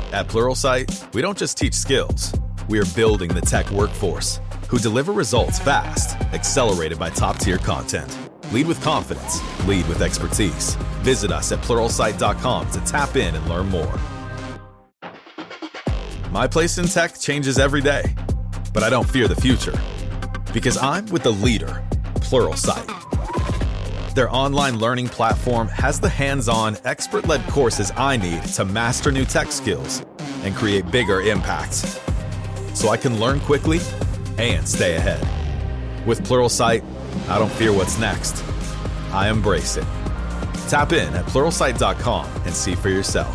At Pluralsight, we don't just teach skills. We are building the tech workforce who deliver results fast, accelerated by top-tier content. Lead with confidence. Lead with expertise. Visit us at Pluralsight.com to tap in and learn more. My place in tech changes every day, but I don't fear the future because I'm with the leader, Pluralsight. Their online learning platform has the hands-on, expert-led courses I need to master new tech skills and create bigger impacts so I can learn quickly and stay ahead. With Pluralsight, I don't fear what's next. I embrace it. Tap in at Pluralsight.com and see for yourself.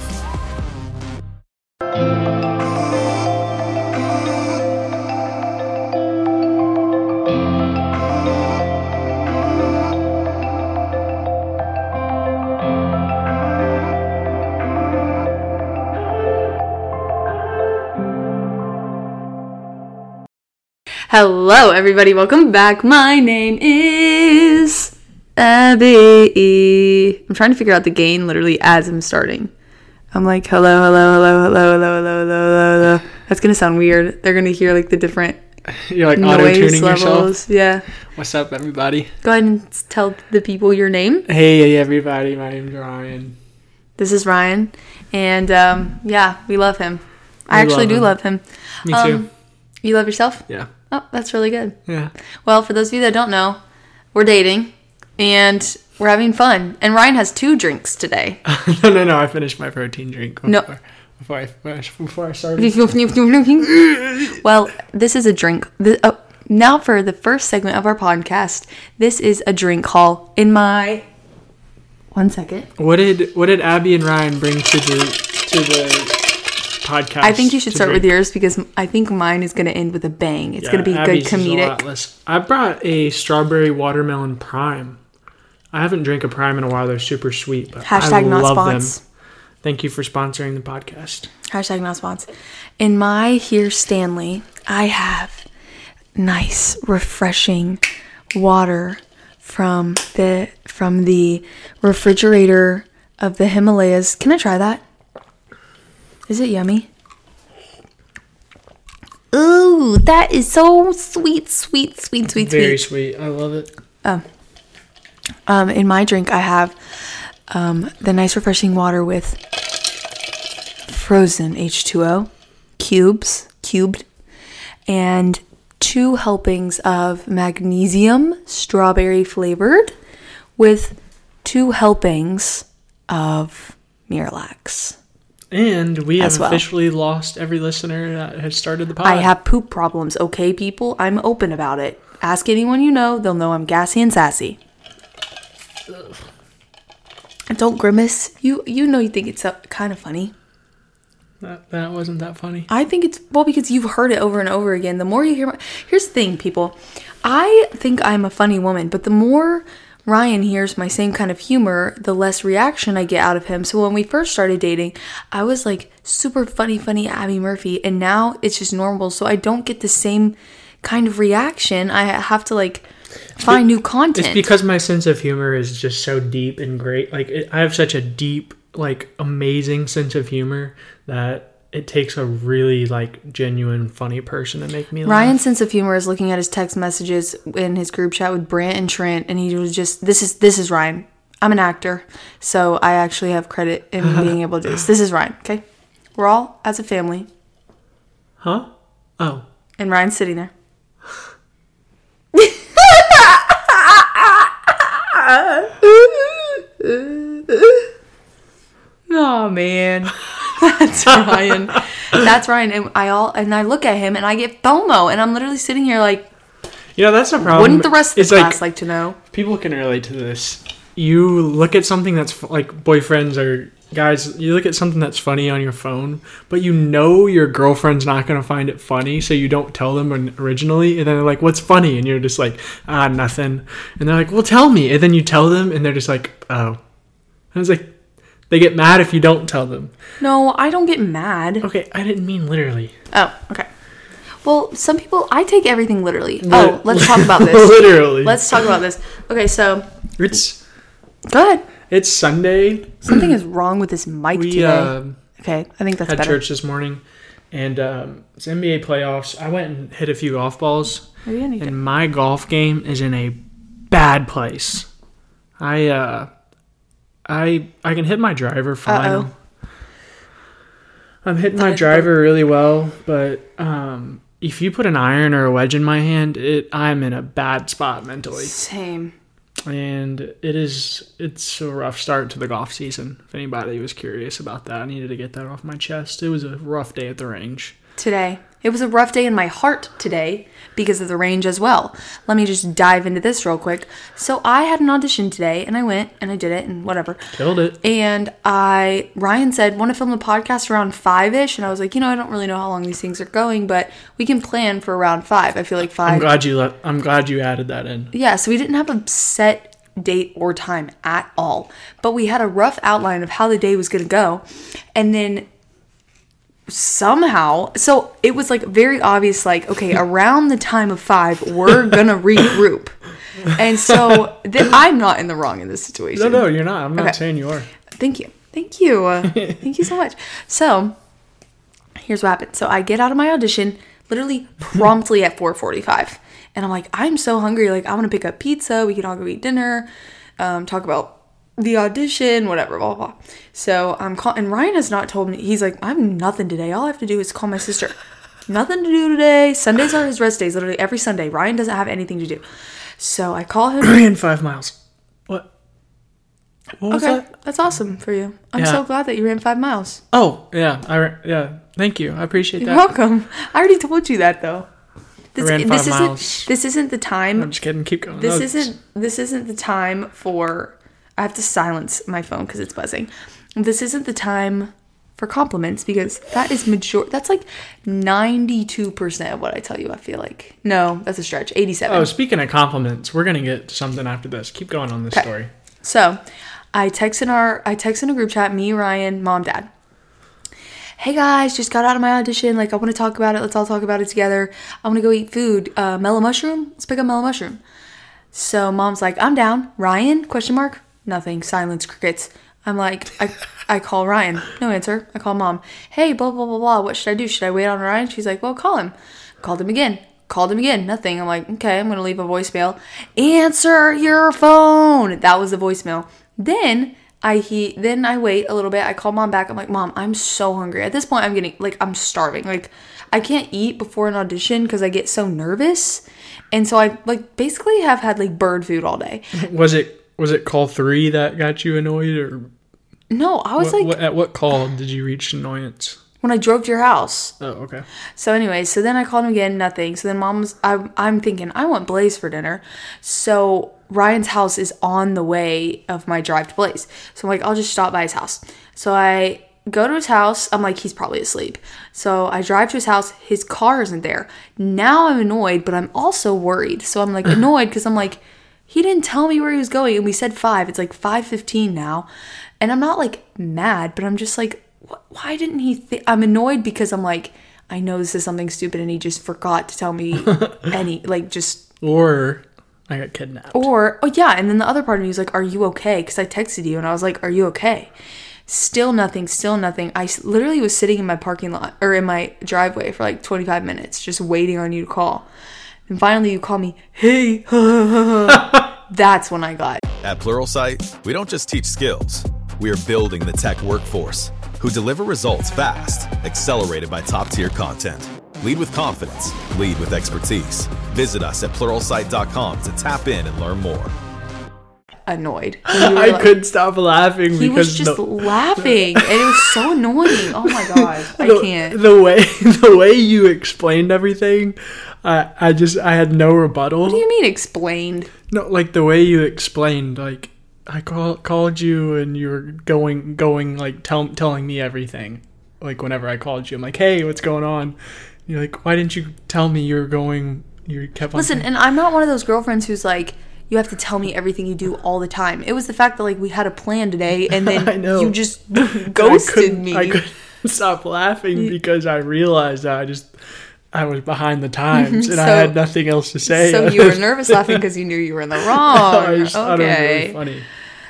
Hello, everybody. Welcome back. My name is Abby. I'm trying to figure out the gain literally as I'm starting. I'm like, hello, hello, hello, hello, hello, hello, hello, hello. That's going to sound weird. They're going to hear like the different You're like noise auto-tuning levels. yourself. Yeah. What's up, everybody? Go ahead and tell the people your name. Hey, everybody. My name's Ryan. This is Ryan. And yeah, we love him. I actually do love him. Me too. You love yourself? Yeah. Oh, that's really good. Yeah. Well, for those of you that don't know, we're dating and we're having fun. And Ryan has 2 drinks today. No. I finished my protein drink before I started. Well, this is a drink. Now for the first segment of our podcast, this is a drink haul. In my 1 second. What did Abby and Ryan bring to the podcast? I think you should start with yours because I think mine is going to end with a bang. It's going to be Abby's good comedic. Is a lot less. I brought a strawberry watermelon prime. I haven't drank a prime in a while. They're super sweet, but I not love spons. them. Thank you for sponsoring the podcast. Hashtag not spons. In my Here Stanley, I have nice, refreshing water from the refrigerator of the Himalayas. Can I try that? Is it yummy? Ooh, that is so sweet. Very sweet. I love it. In my drink, I have the nice refreshing water with frozen H2O, cubed, and 2 helpings of magnesium, strawberry flavored, with 2 helpings of Miralax. And we have officially lost every listener that has started the pod. I have poop problems, okay, people? I'm open about it. Ask anyone you know. They'll know I'm gassy and sassy. Ugh. Don't grimace. You know you think it's kind of funny. That wasn't that funny. I think it's, because you've heard it over and over again. The more you hear... Here's the thing, people. I think I'm a funny woman, but the more Ryan hears my same kind of humor, the less reaction I get out of him. So when we first started dating, I was like super funny Abby Murphy, and now it's just normal. So I don't get the same kind of reaction. I have to find new content. It's because my sense of humor is just so deep and great. I have such a deep, amazing sense of humor that it takes a really genuine funny person to make me laugh. Ryan's sense of humor is looking at his text messages in his group chat with Brant and Trent, and he was just, this is Ryan. I'm an actor, so I actually have credit in being able to do this. This is Ryan, okay? We're all as a family. Huh? Oh. And Ryan's sitting there. Oh man. That's Ryan. That's Ryan. And I look at him and I get FOMO, and I'm literally sitting here that's a problem. Wouldn't the rest of the class like to know? People can relate to this. You look at something that's boyfriends or guys, you look at something that's funny on your phone, but your girlfriend's not going to find it funny, so you don't tell them originally, and then they're like, what's funny? And you're just like, nothing. And they're like, well, tell me. And then you tell them, and they're just like, oh. And I was like, they get mad if you don't tell them. No, I don't get mad. Okay, I didn't mean literally. Oh, okay. Well, some people, I take everything literally. Let's talk about this. Literally. Let's talk about this. Okay, so. Go ahead. It's Sunday. Something is wrong with this mic today. Okay, I think that's Had better. church this morning, and it's NBA playoffs. I went and hit a few golf balls, Maybe I need to. and my golf game is in a bad place. I can hit my driver fine. Uh-oh. I'm hitting my driver really well, but if you put an iron or a wedge in my hand, I'm in a bad spot mentally. Same. And it's a rough start to the golf season. If anybody was curious about that, I needed to get that off my chest. It was a rough day at the range. Today. It was a rough day in my heart today because of the range as well. Let me just dive into this real quick. So I had an audition today, and I went and I did it and whatever. Killed it. And Ryan said, want to film the podcast around 5-ish? And I was like, I don't really know how long these things are going, but we can plan for around 5. I feel like 5. I'm glad you added that in. Yeah, so we didn't have a set date or time at all, but we had a rough outline of how the day was going to go. And then somehow, so it was like very obvious, like, okay, around the time of 5 we're gonna regroup. And so I'm not in the wrong in this situation. No, you're not. I'm not saying you are. Thank you thank you so much. So here's what happened. So I get out of my audition literally promptly at 4:45, and I'm like, I'm so hungry, like I want to pick up pizza, we can all go eat dinner, talk about the audition, whatever, blah, blah, blah. So I'm calling, and Ryan has not told me, he's like, I have nothing today. All I have to do is call my sister. Nothing to do today. Sundays are his rest days, literally every Sunday. Ryan doesn't have anything to do. So I call him. Ran 5 miles. What was that? That's awesome for you. I'm so glad that you ran 5 miles. Oh, yeah. Thank you. I appreciate You're that. welcome. I already told you that though. I ran 5 miles. This isn't the time. I'm just kidding. Keep going. This isn't the time for. I have to silence my phone because it's buzzing. This isn't the time for compliments because that is that's like 92% of what I tell you. I feel like no, that's a stretch. 87. Oh, speaking of compliments, we're gonna get to something after this. Keep going on this story. So, I text in a group chat. Me, Ryan, mom, dad. Hey guys, just got out of my audition. Like I want to talk about it. Let's all talk about it together. I want to go eat food. Mellow mushroom. Let's pick up mellow mushroom. So mom's like, I'm down. Ryan? ? Nothing. Silence. Crickets. I'm like, I call Ryan. No answer. I call mom. Hey, blah, blah, blah, blah. What should I do? Should I wait on Ryan? She's like, well, call him. Called him again. Nothing. I'm like, okay, I'm going to leave a voicemail. Answer your phone. That was the voicemail. Then I wait a little bit. I call mom back. I'm like, Mom, I'm so hungry. At this point, I'm starving. Like, I can't eat before an audition because I get so nervous. And so I basically have had bird food all day. Was it call 3 that got you annoyed, or no? I was at what call did you reach annoyance? When I drove to your house. Oh, okay. So anyways, so then I called him again, nothing. So then I'm thinking I want Blaze for dinner. So Ryan's house is on the way of my drive to Blaze. So I'm like, I'll just stop by his house. So I go to his house. I'm like, he's probably asleep. So I drive to his house. His car isn't there. Now I'm annoyed, but I'm also worried. So I'm annoyed because I'm like, he didn't tell me where he was going, and we said 5. It's 5:15 now, and I'm not mad, but I'm just why didn't he? I'm annoyed because I'm like, I know this is something stupid, and he just forgot to tell me Or I got kidnapped. And then the other part of me was like, are you okay? Because I texted you, and I was like, are you okay? Still nothing. I literally was sitting in my parking lot or in my driveway for 25 minutes, just waiting on you to call. And finally you call me, hey, that's when I got. At Pluralsight, we don't just teach skills. We are building the tech workforce who deliver results fast, accelerated by top-tier content. Lead with confidence. Lead with expertise. Visit us at Pluralsight.com to tap in and learn more. Annoyed. I couldn't stop laughing because he was just laughing, and it was so annoying. Oh my god, I can't. The way you explained everything, I had no rebuttal. What do you mean explained? No, the way you explained, I called you and you were going telling me everything. Whenever I called you, I'm like, hey, what's going on? You're like, why didn't you tell me you were going? You kept on. Listen, and I'm not one of those girlfriends who's like, you have to tell me everything you do all the time. It was the fact that we had a plan today, and then you just ghosted me. I couldn't stop laughing because I realized that I was behind the times, and I had nothing else to say. So you were nervous laughing because you knew you were in the wrong. I just thought it was really funny.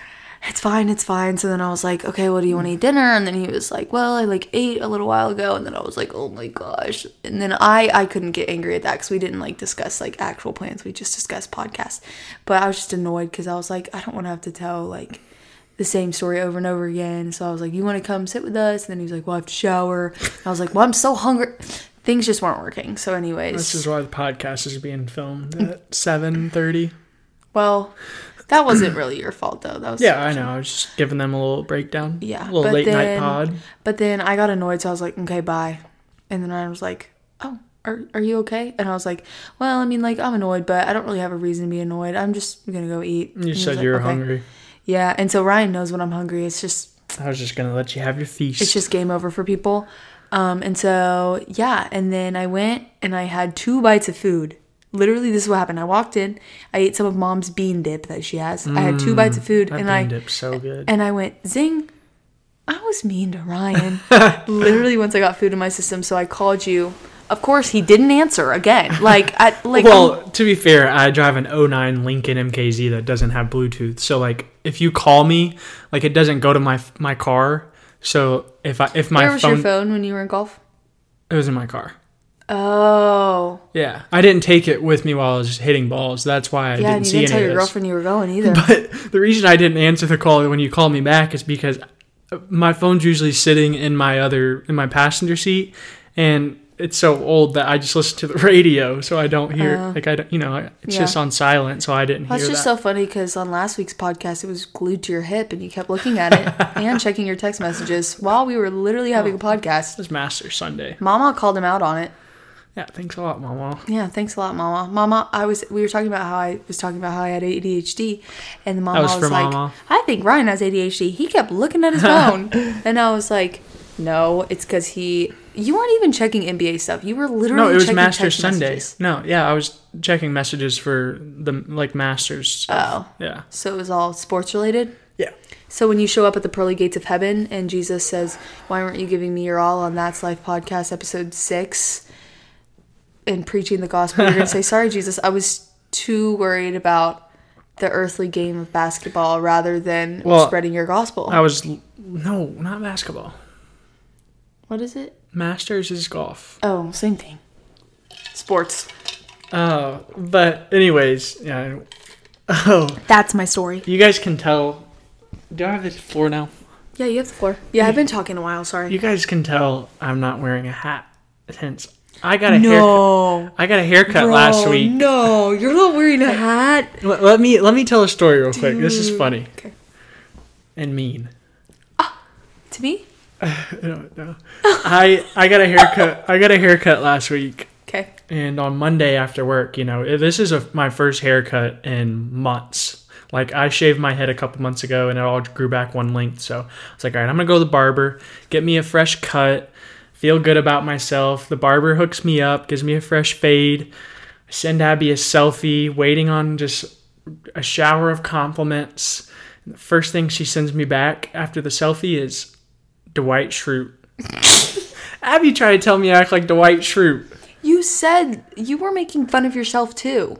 it's fine, it's fine. So then I was like, okay, well, do you want to eat dinner? And then he was like, well, I like ate a little while ago. And then I was like, oh my gosh. And then I couldn't get angry at that because we didn't like discuss like actual plans. We just discussed podcasts. But I was just annoyed because I was like, I don't want to have to tell like the same story over and over again. So I was like, you want to come sit with us? And then he was like, well, I have to shower. And I was like, well, I'm so hungry. Things just weren't working. So anyways. This is why the podcast is being filmed at 7:30. Well, that wasn't really your fault, though. That was I know. I was just giving them a little breakdown. Yeah. A little late night pod. But then I got annoyed, so I was like, okay, bye. And then I was like, oh, are you okay? And I was like, well, I mean, like, I'm annoyed, but I don't really have a reason to be annoyed. I'm just going to go eat. You said you were hungry. Yeah, and so Ryan knows when I'm hungry. It's just... I was just going to let you have your feast. It's just game over for people. And so, yeah. And then I went and I had 2 bites of food. Literally, this is what happened. I walked in. I ate some of Mom's bean dip that she has. I had 2 bites of food. That bean dip's so good. And I went, zing. I was mean to Ryan. Literally, once I got food in my system. So I called you. Of course, he didn't answer again. Well, to be fair, I drive an 09 Lincoln MKZ that doesn't have Bluetooth. So, like, if you call me, like, it doesn't go to my car. So if my Where was your phone when you were in golf? It was in my car. Oh. Yeah. I didn't take it with me while I was hitting balls. That's why I didn't see any of this. Yeah, you didn't tell your girlfriend you were going either. But the reason I didn't answer the call when you called me back is because my phone's usually sitting in my passenger seat, and it's so old that I just listen to the radio, so I don't hear it's just on silent, so I didn't hear that. That's just so funny because on last week's podcast it was glued to your hip and you kept looking at it and checking your text messages while we were literally having a podcast. It was Master Sunday. Mama called him out on it. Yeah, thanks a lot, Mama. Yeah, thanks a lot, Mama. Mama, we were talking about how I had ADHD, and the Mama was like, Mama. I think Ryan has ADHD. He kept looking at his phone, and I was like, no, it's because you weren't even checking NBA stuff. You were literally no, it was checking Master Sunday. Messages. No, yeah, I was checking messages for the Masters stuff. Oh, yeah. So it was all sports related. Yeah. So when you show up at the pearly gates of heaven, and Jesus says, "Why weren't you giving me your all on That's Life podcast episode 6?" and preaching the gospel, you're gonna say, "Sorry, Jesus, I was too worried about the earthly game of basketball rather than spreading your gospel." No, not basketball. What is it? Masters is golf. Oh, same thing. Sports. Oh, but anyways, yeah. Oh. That's my story. You guys can tell. Do I have the floor now? Yeah, you have the floor. Yeah, I've been talking a while, sorry. You guys can tell I'm not wearing a hat since I got a haircut. I got a haircut last week. No, you're not wearing a hat. Let me tell a story real quick. This is funny. Okay. And mean. To me? No. I got a haircut. I got a haircut last week. Okay. And on Monday after work, this is my first haircut in months. Like, I shaved my head a couple months ago, and it all grew back one length. So I was like, all right, I'm gonna go to the barber, get me a fresh cut, feel good about myself. The barber hooks me up, gives me a fresh fade. I send Abby a selfie, waiting on just a shower of compliments. And the first thing she sends me back after the selfie is Dwight Schrute. Abby tried to tell me I act like Dwight Schrute. You said you were making fun of yourself too.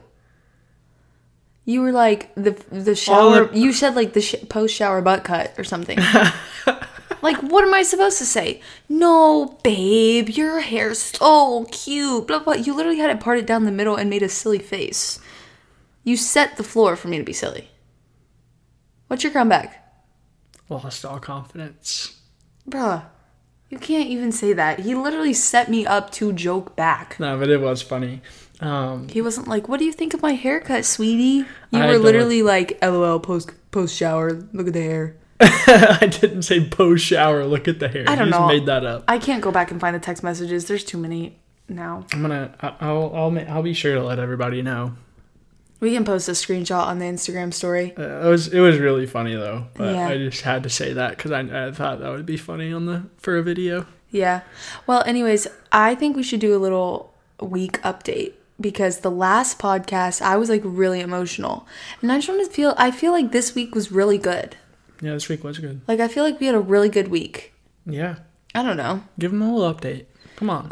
You were like the shower. You said like the post shower butt cut or something. Like, what am I supposed to say? No, babe, your hair's so cute. Blah blah. You literally had it parted down the middle and made a silly face. You set the floor for me to be silly. What's your comeback? Lost all confidence. Bruh, you can't even say that. He literally set me up to joke back. No, but it was funny. He wasn't like, what do you think of my haircut, sweetie? You were literally like, LOL, post shower, look at the hair. I didn't say post shower, look at the hair. I don't know. You just made that up. I can't go back and find the text messages. There's too many now. I'll be sure to let everybody know. We can post a screenshot on the Instagram story. It was really funny though, but yeah. I just had to say that because I thought that would be funny for a video. Yeah. Well, anyways, I think we should do a little week update because the last podcast I was like really emotional, and I feel like this week was really good. Yeah, this week was good. Like, I feel like we had a really good week. Yeah. I don't know. Give them a little update. Come on.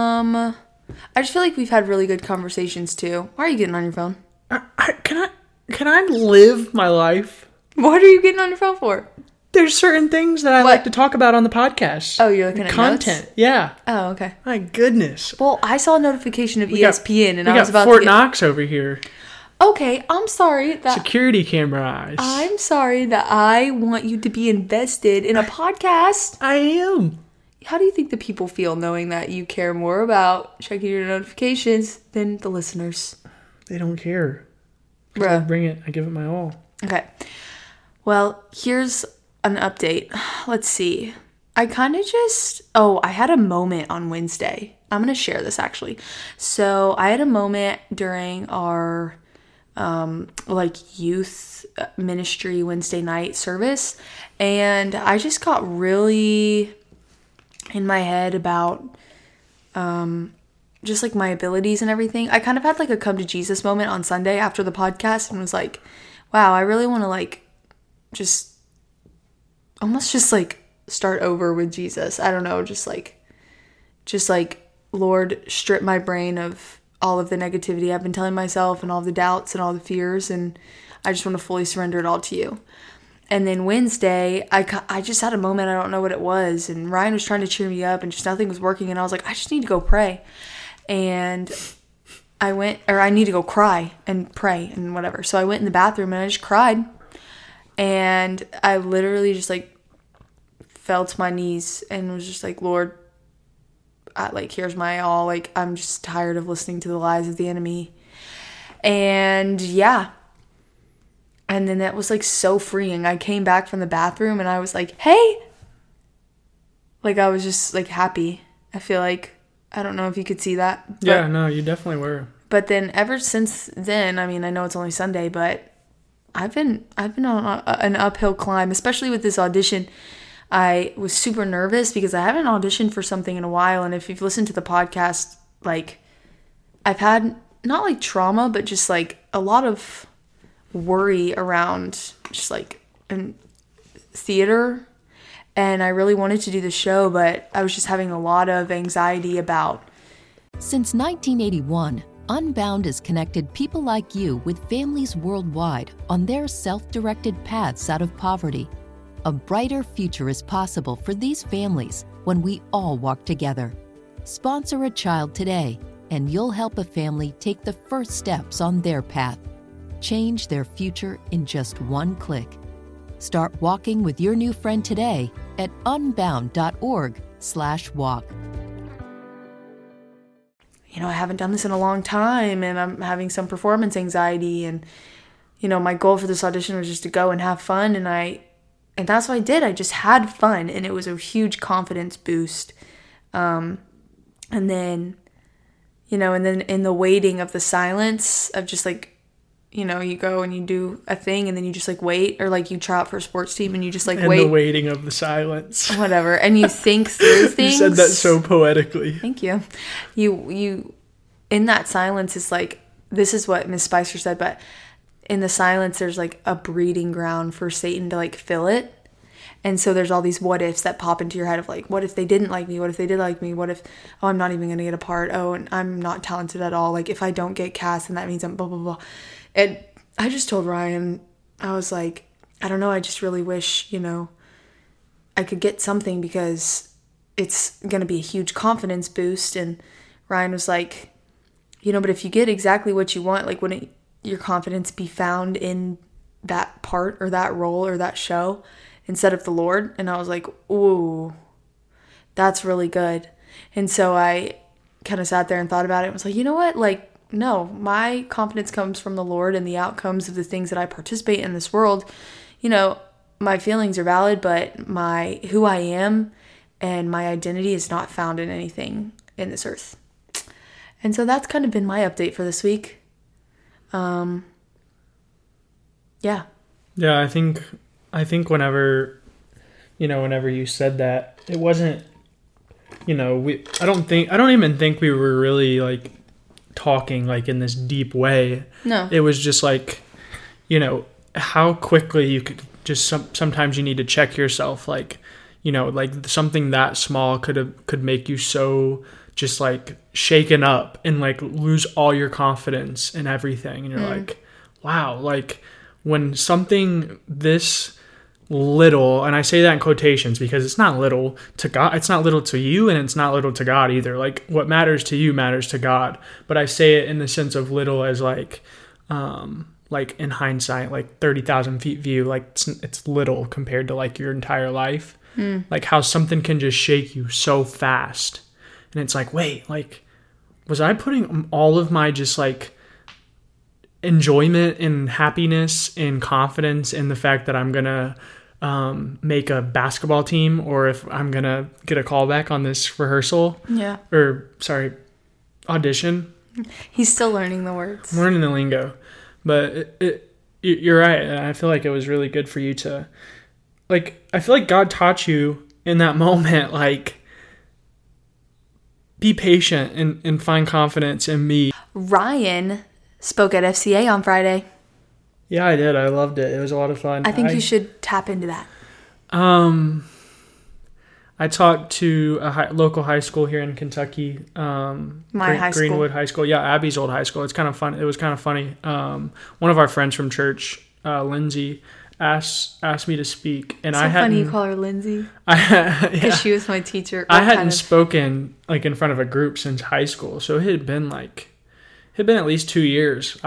I just feel like we've had really good conversations too. Why are you getting on your phone? Can I live my life? What are you getting on your phone for? There's certain things that I What? like to talk about on the podcast. Oh, you're looking at content. notes? Yeah. Oh, okay. My goodness. Well, I saw a notification of We got- ESPN, and we I was got about Fort to get... Knox over here. Okay, I'm sorry that... Security camera eyes. I'm sorry that I want you to be invested in a podcast. I am. How do you think the people feel knowing that you care more about checking your notifications than the listeners? They don't care. I Bruh. bring it. I give it my all. Okay. Well, here's an update. Let's see. I kind of just... Oh, I had a moment on Wednesday. I'm going to share this, actually. So, I had a moment during our, youth ministry Wednesday night service. And I just got really in my head about just like my abilities and everything. I kind of had like a come to Jesus moment on Sunday after the podcast and was like, wow, I really want to like just almost just like start over with Jesus. I don't know, just like Lord, strip my brain of all of the negativity I've been telling myself and all the doubts and all the fears, and I just want to fully surrender it all to you. And then Wednesday, I just had a moment, I don't know what it was, and Ryan was trying to cheer me up and just nothing was working, and I was like, I just need to go pray. And I need to go cry and pray and whatever. So I went in the bathroom and I just cried. And I literally just like fell to my knees and was just like, Lord, here's my all. Like, I'm just tired of listening to the lies of the enemy. And yeah. And then that was like so freeing. I came back from the bathroom and I was like, hey. Like, I was just like happy. I feel like, I don't know if you could see that. Yeah, no, you definitely were. But then ever since then, I mean, I know it's only Sunday, but I've been on an uphill climb, especially with this audition. I was super nervous because I haven't auditioned for something in a while. And if you've listened to the podcast, like, I've had not like trauma, but just like a lot of worry around just like in theater. And I really wanted to do the show, but I was just having a lot of anxiety about. Since 1981, Unbound has connected people like you with families worldwide on their self-directed paths out of poverty. A brighter future is possible for these families when we all walk together. Sponsor a child today, and you'll help a family take the first steps on their path. Change their future in just one click. Start walking with your new friend today at unbound.org/walk. You know, I haven't done this in a long time and I'm having some performance anxiety, and, you know, my goal for this audition was just to go and have fun, and that's what I did. I just had fun, and it was a huge confidence boost. And then, you know, and then in the waiting of the silence of just like, you know, you go and you do a thing and then you just like wait, or like you try out for a sports team and you just like And wait. the waiting of the silence. Whatever. And you think through things. You said that so poetically. Thank you. You in that silence is like, this is what Miss Spicer said, but in the silence there's like a breeding ground for Satan to like fill it. And so there's all these what ifs that pop into your head of like, what if they didn't like me? What if they did like me? What if, oh, I'm not even going to get a part. Oh, and I'm not talented at all. Like, if I don't get cast, then that means I'm blah, blah, blah. And I just told Ryan, I was like, I don't know. I just really wish, you know, I could get something because it's going to be a huge confidence boost. And Ryan was like, you know, but if you get exactly what you want, like, wouldn't your confidence be found in that part or that role or that show instead of the Lord? And I was like, ooh, that's really good. And so I kind of sat there and thought about it and was like, you know what? Like, no, my confidence comes from the Lord and the outcomes of the things that I participate in this world. You know, my feelings are valid, but who I am and my identity is not found in anything in this earth. And so that's kind of been my update for this week. Yeah. Yeah, I think whenever you said that, it wasn't, you know, I don't even think we were really like talking like in this deep way. No. It was just like, you know, how quickly you could just sometimes you need to check yourself, like, you know, like something that small could make you so just like shaken up and like lose all your confidence and everything. And you're like, wow, like when something this little, and I say that in quotations because it's not little to God, it's not little to you, and it's not little to God either. Like, what matters to you matters to God. But I say it in the sense of little as like in hindsight, like 30,000 feet view, like it's little compared to like your entire life. Like how something can just shake you so fast. And it's like, wait, like, was I putting all of my just like enjoyment and happiness and confidence in the fact that I'm going to make a basketball team, or if I'm going to get a callback on this rehearsal? Yeah. Or, sorry, audition. He's still learning the words. I'm learning the lingo. But you're right. I feel like it was really good for you to, like, I feel like God taught you in that moment, like, be patient and find confidence in me. Ryan spoke at FCA on Friday. Yeah, I did. I loved it. It was a lot of fun. I think you should tap into that. I talked to a local high school here in Kentucky. High school. Greenwood High School. Yeah, Abby's old high school. It's kind of fun. It was kind of funny. One of our friends from church, Lindsay, asked me to speak, and I hadn't. Funny you call her Lindsay. Because she was my teacher. I hadn't spoken like in front of a group since high school, so it had been at least 2 years.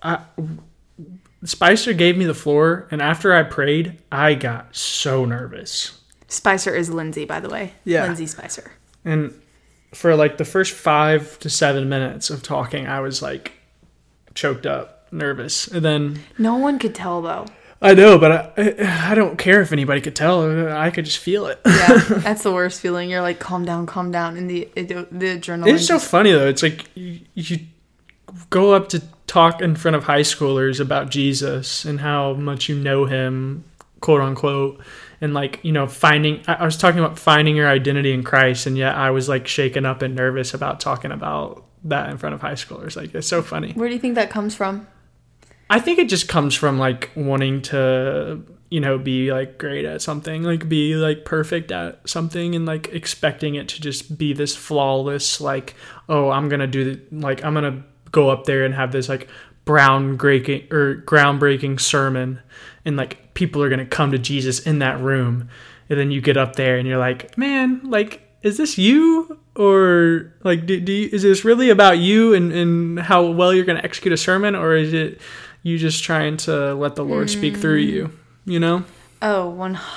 Spicer gave me the floor, and after I prayed, I got so nervous. Spicer is Lindsay, by the way. Yeah. Lindsay Spicer. And for like the first 5 to 7 minutes of talking, I was like choked up, nervous. And then no one could tell though. I know, but I don't care if anybody could tell. I could just feel it. Yeah, that's the worst feeling. You're like, calm down, and the adrenaline. It's so funny though. It's like you go up to talk in front of high schoolers about Jesus and how much you know him, quote unquote. And like, you know, I was talking about finding your identity in Christ, and yet I was like shaken up and nervous about talking about that in front of high schoolers. Like, it's so funny. Where do you think that comes from? I think it just comes from like wanting to, you know, be like great at something, like be like perfect at something, and like expecting it to just be this flawless, like, oh, I'm going to go up there and have this like groundbreaking sermon, and like people are going to come to Jesus in that room. And then you get up there and you're like, man, like, is this you? Or like, is this really about you and how well you're going to execute a sermon? Or is it you just trying to let the Lord speak through you, you know? Oh,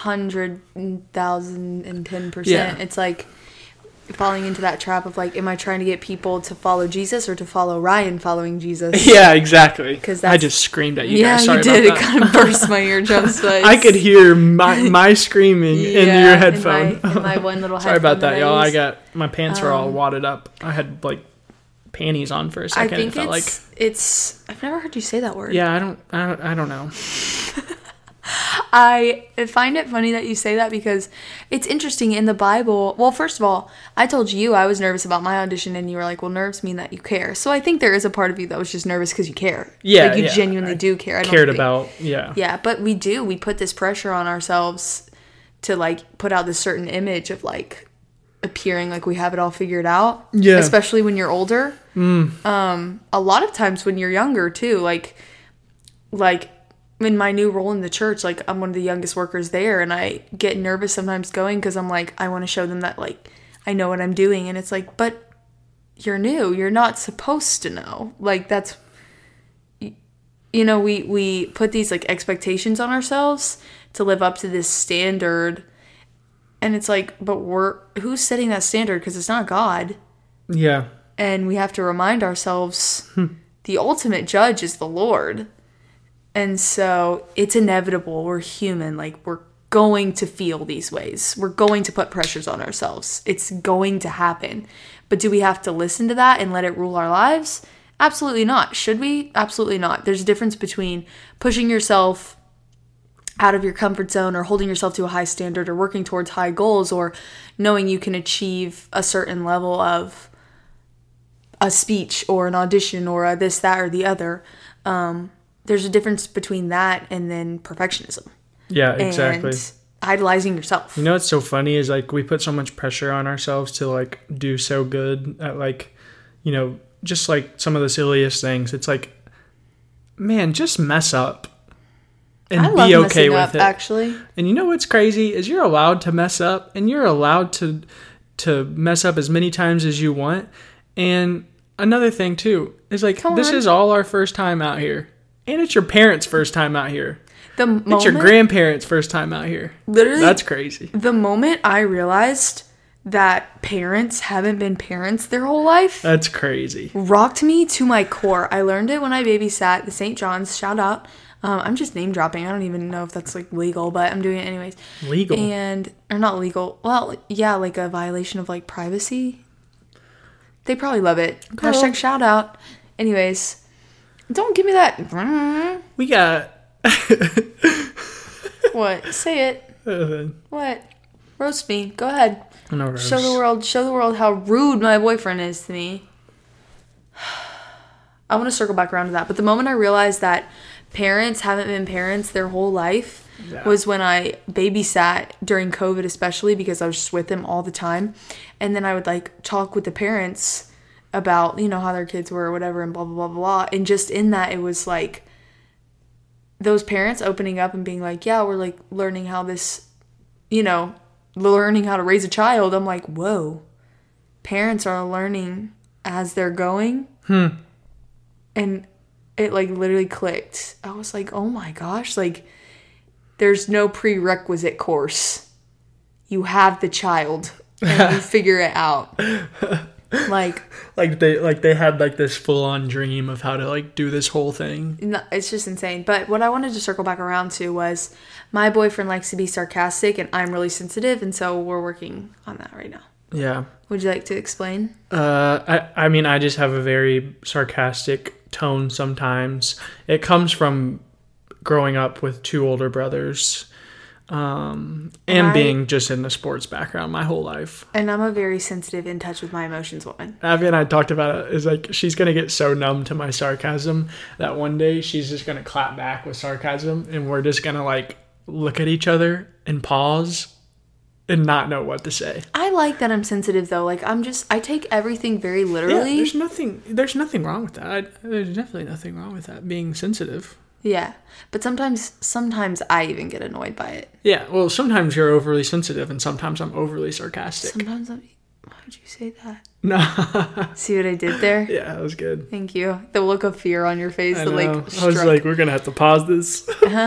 100,010%. Yeah. It's like falling into that trap of like, am I trying to get people to follow Jesus or to follow Ryan following Jesus? Yeah, exactly. Because I just screamed at you yeah, guys. Sorry you did. about It that. kind of burst my eardrums. But I could hear my screaming in your headphone. In my one little Sorry headphone about that, y'all. use. My pants were all wadded up. I had like panties on for a second. I think it felt like it's. I've never heard you say that word. Yeah, I don't know. I find it funny that you say that because it's interesting in the Bible. Well, first of all, I told you I was nervous about my audition, and you were like, well, nerves mean that you care. So I think there is a part of you that was just nervous because you care. Yeah, like you genuinely do care. I don't think, Yeah, but we do. We put this pressure on ourselves to like put out this certain image of like appearing like we have it all figured out. Yeah. Especially when you're older. A lot of times when you're younger too, like in my new role in the church, like I'm one of the youngest workers there, and I get nervous sometimes going because I'm like, I want to show them that like I know what I'm doing, and it's like, but you're new, you're not supposed to know. Like that's, you know, we put these like expectations on ourselves to live up to this standard, and it's like, but who's setting that standard? Because it's not God. Yeah. And we have to remind ourselves the ultimate judge is the Lord. And so it's inevitable. We're human. Like, we're going to feel these ways. We're going to put pressures on ourselves. It's going to happen. But do we have to listen to that and let it rule our lives? Absolutely not. Should we? Absolutely not. There's a difference between pushing yourself out of your comfort zone or holding yourself to a high standard or working towards high goals or knowing you can achieve a certain level of a speech or an audition or a this, that, or the other. There's a difference between that and then perfectionism. Yeah, exactly. And idolizing yourself. You know what's so funny is like we put so much pressure on ourselves to like do so good at like, you know, just like some of the silliest things. It's like, man, just mess up. and I love be okay messing with up, it. actually. And you know what's crazy is you're allowed to mess up, and you're allowed to mess up as many times as you want. And another thing too is like this is all our first time out here, and it's your parents' first time out here. It's your grandparents' first time out here. Literally, that's crazy. The moment I realized that parents haven't been parents their whole life, that's crazy. Rocked me to my core. I learned it when I babysat the St. John's. Shout out. I'm just name dropping. I don't even know if that's like legal, but I'm doing it anyways. Legal? Or not legal. Well, yeah, like a violation of like privacy. They probably love it. Girl. Hashtag shout out. Anyways, don't give me that. We got... What? Say it. What? Roast me. Go ahead. No roast. Show the world how rude my boyfriend is to me. I want to circle back around to that. But the moment I realized that parents haven't been parents their whole life was when I babysat during COVID, especially because I was just with them all the time. And then I would like talk with the parents about, you know, how their kids were or whatever and blah, blah, blah, blah. And just in that, it was like those parents opening up and being like, yeah, we're like learning how this, you know, learning how to raise a child. I'm like, whoa, parents are learning as they're going. And it like literally clicked. I was like, oh my gosh, like there's no prerequisite course. You have the child and you figure it out. Like they had like this full on dream of how to like do this whole thing. No, it's just insane. But what I wanted to circle back around to was my boyfriend likes to be sarcastic and I'm really sensitive, and so we're working on that right now. Yeah. Would you like to explain? I mean, I just have a very sarcastic tone sometimes. It comes from growing up with two older brothers, and being just in the sports background my whole life. And I'm a very sensitive, in touch with my emotions woman. Abby and I talked about it. Is like she's gonna get so numb to my sarcasm that one day she's just gonna clap back with sarcasm, and we're just gonna like look at each other and pause and not know what to say. I like that I'm sensitive though. Like I take everything very literally. Yeah, there's nothing wrong with that. There's definitely nothing wrong with that, being sensitive. Yeah. But sometimes I even get annoyed by it. Yeah, well, sometimes you're overly sensitive and sometimes I'm overly sarcastic. Sometimes why would you say that? No. See what I did there? Yeah, that was good. Thank you. The look of fear on your face. I was like, we're going to have to pause this.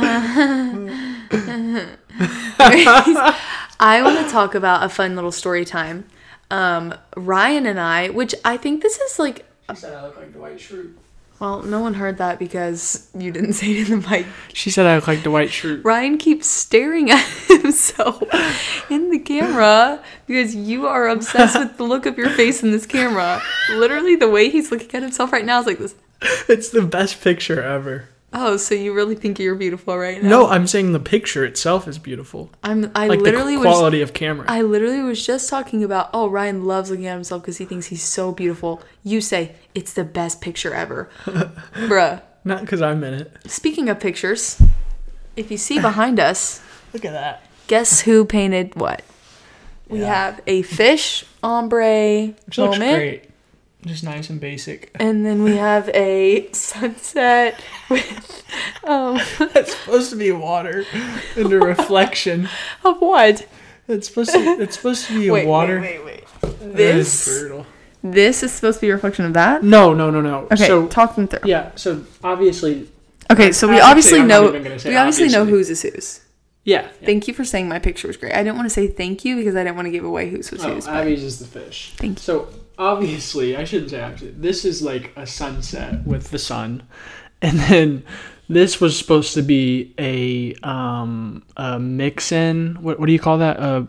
I want to talk about a fun little story time. Ryan and I, which I think this is like... She said I look like Dwight Schrute. Well, no one heard that because you didn't say it in the mic. She said I look like Dwight Schrute. Ryan keeps staring at himself in the camera because you are obsessed with the look of your face in this camera. Literally, the way he's looking at himself right now is like this. It's the best picture ever. Oh, so you really think you're beautiful right now? No, I'm saying the picture itself is beautiful. Like literally the quality of camera. I literally was just talking about, Ryan loves looking at himself because he thinks he's so beautiful. You say, it's the best picture ever. Bruh. Not because I'm in it. Speaking of pictures, if you see behind us... Look at that. Guess who painted what? We have a fish ombre Which looks great. Just nice and basic. And then we have a sunset with That's supposed to be water and a reflection. Of what? It's supposed to be a water. Wait. This is brutal. This is supposed to be a reflection of that? No. Okay, so, talk them through. Yeah, so obviously... Okay, so we obviously know whose is whose. Yeah. Thank you for saying my picture was great. I didn't want to say thank you because I didn't want to give away whose was whose. Abby's is the fish. Thank you. So obviously, I shouldn't say obviously, this is like a sunset with the sun. And then this was supposed to be a mix-in. What do you call that?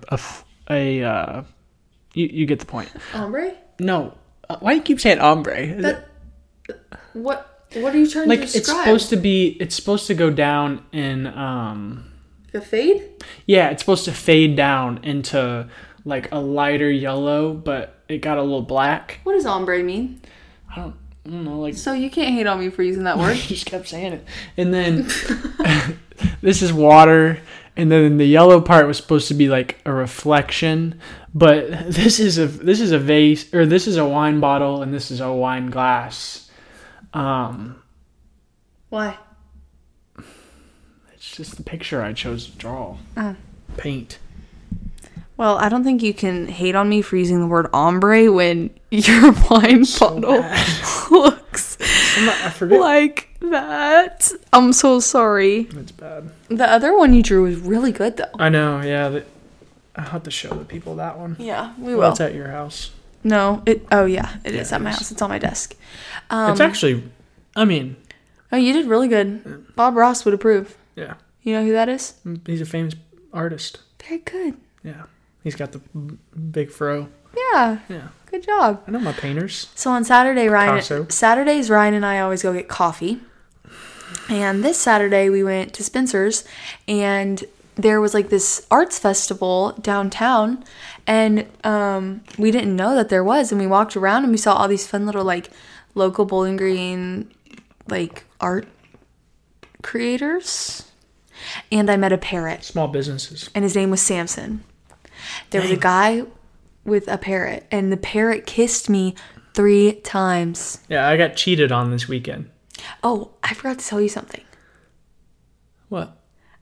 You get the point. Ombre? No. Why do you keep saying ombre? What are you trying to describe? It's supposed to go down in a fade? Yeah, it's supposed to fade down into like a lighter yellow, but it got a little black. What does ombre mean? I don't know. Like, so you can't hate on me for using that word. You just kept saying it. And then this is water, and then the yellow part was supposed to be like a reflection, but this is a vase, or this is a wine bottle, and this is a wine glass. Why? It's just the picture I chose to draw. Paint. Well, I don't think you can hate on me for using the word ombre when your wine bottle looks I forget. like that. I'm so sorry. It's bad. The other one you drew was really good, though. I know, yeah. I'll have to show the people that one. Yeah, we Well, will. it's at your house. No, it is at my it is. house. It's on my desk. It's actually, I mean, Oh, you did really good. Bob Ross would approve. yeah. You know who that is? He's a famous artist. Very good. Yeah. He's got the big fro. Yeah, Yeah. good job. I know my painters. So on Saturday, Picasso. Saturdays, Ryan and I always go get coffee. And this Saturday, we went to Spencer's, and there was like this arts festival downtown, and we didn't know that there was. And we walked around, and we saw all these fun little like local Bowling Green like art creators. And I met a parrot, Small businesses. and his name was Samson. There was a guy with a parrot, and the parrot kissed me 3 times. Yeah, I got cheated on this weekend. Oh, I forgot to tell you something. What?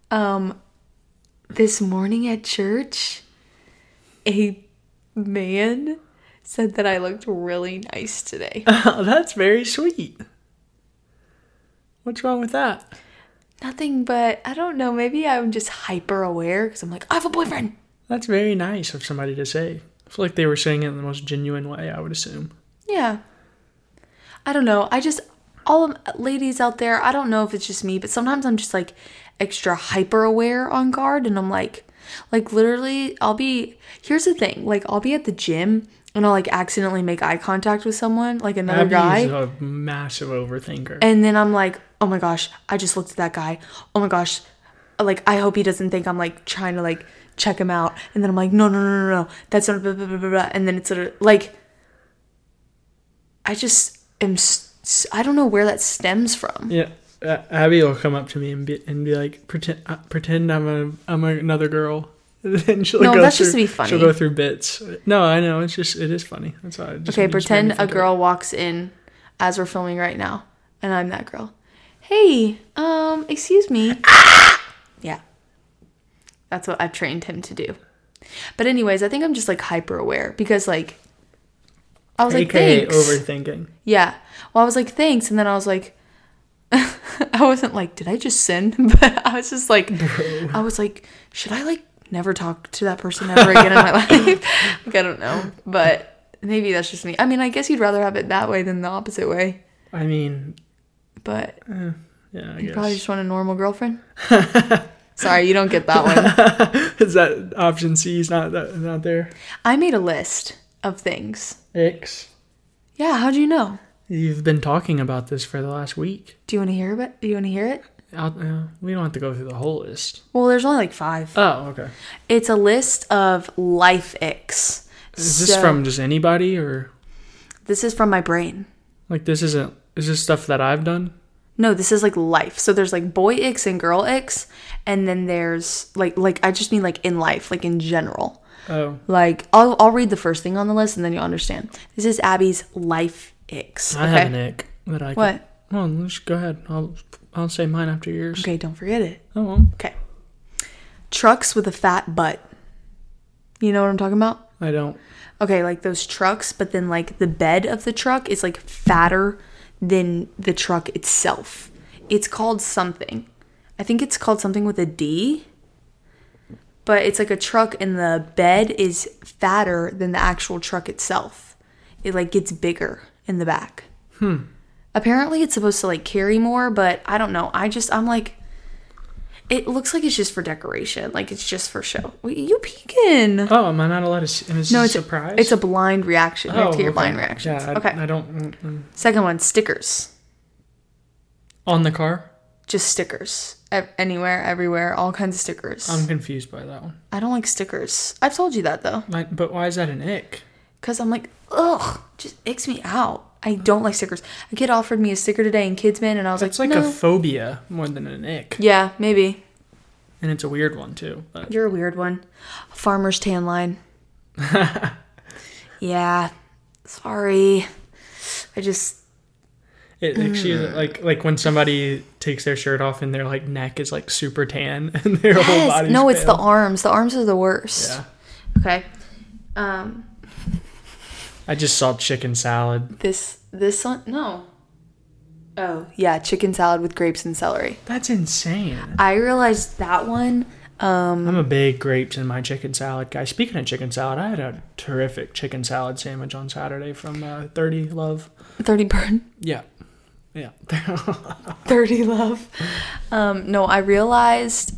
This morning at church, a man said that I looked really nice today. Oh, that's very sweet. What's wrong with that? Nothing, but I don't know. Maybe I'm just hyper aware because I'm like, I have a boyfriend. That's very nice of somebody to say. I feel like they were saying it in the most genuine way, I would assume. Yeah. I don't know. All of ladies out there, I don't know if it's just me, but sometimes I'm just like extra hyper aware on guard, and I'm like literally here's the thing, like I'll be at the gym and I'll like accidentally make eye contact with someone, like another Abby guy. is a massive overthinker. And then I'm like, oh my gosh, I just looked at that guy. Oh my gosh. Like, I hope he doesn't think I'm like trying to like check him out. And then I'm like, no. That's not blah, blah, blah, blah, blah. And then it's sort of like, I just am, I don't know where that stems from. Yeah, Abby will come up to me and be like, pretend I'm another girl. And she'll No, go that's through, just to be funny. She'll go through bits. No, I know. It is funny. That's why. Okay, pretend a girl walks in as we're filming right now, and I'm that girl. Hey, excuse me. Yeah. That's what I've trained him to do. But anyways, I think I'm just like hyper aware because like I was like, AKA thanks. overthinking. Yeah. Well, I was like, thanks. And then I was like, I wasn't like, did I just sin? But I was just like, I was like, should I like never talk to that person ever again in my life? Like, I don't know. But maybe that's just me. I mean, I guess you'd rather have it that way than the opposite way. I mean, But yeah, I you guess. probably just want a normal girlfriend. Sorry, you don't get that one. Is that option C is not there? I made a list of things. X. Yeah, how'd you know? You've been talking about this for the last week. Do you want to hear it? Do you want to hear it? We don't have to go through the whole list. Well, there's only like 5. Oh, okay. It's a list of life icks. Is this from just anybody, or This is from my brain. like is this stuff that I've done? No, this is like life. So there's like boy icks and girl icks, and then there's like I just mean like in life, like in general. Oh, Like I'll read the first thing on the list and then you'll understand. This is Abby's life icks. I have an ick that I. What? Well, let's go ahead. I'll say mine after yours. Okay, don't forget it. Oh, well, Okay. Trucks with a fat butt. You know what I'm talking about? I don't. Okay, like those trucks, but then like the bed of the truck is like fatter than the truck itself. It's called something. I think it's called something with a D. But it's like a truck and the bed is fatter than the actual truck itself. It like gets bigger in the back. Apparently it's supposed to like carry more, but I don't know. I'm like, it looks like it's just for decoration. Like it's just for show. Wait, you peeking? Oh, am I not allowed to see? Is No, this it's a surprise? It's a blind reaction. You have to get your okay. blind reactions. Yeah, Okay. I don't. Second one, stickers. On the car? Just stickers. Anywhere, everywhere, all kinds of stickers. I'm confused by that one. I don't like stickers. I've told you that though. But why is that an ick? Because I'm like, ugh, just icks me out. I don't like stickers. A kid offered me a sticker today in Kids Man, and I was It's like, like no. a phobia more than an ick. Yeah, maybe. And it's a weird one, too. But You're a weird one. Farmer's tan line. Yeah. Sorry. It makes you like when somebody takes their shirt off and their like neck is like super tan and their whole body's No, it's the pale. arms. The arms are the worst. Yeah. Okay. I just saw chicken salad. This one? No. Oh, yeah, chicken salad with grapes and celery. That's insane. I realized that one. I'm a big grapes in my chicken salad guy. Speaking of chicken salad, I had a terrific chicken salad sandwich on Saturday from 30 Love. 30 Bird. Yeah. 30 Love. No, I realized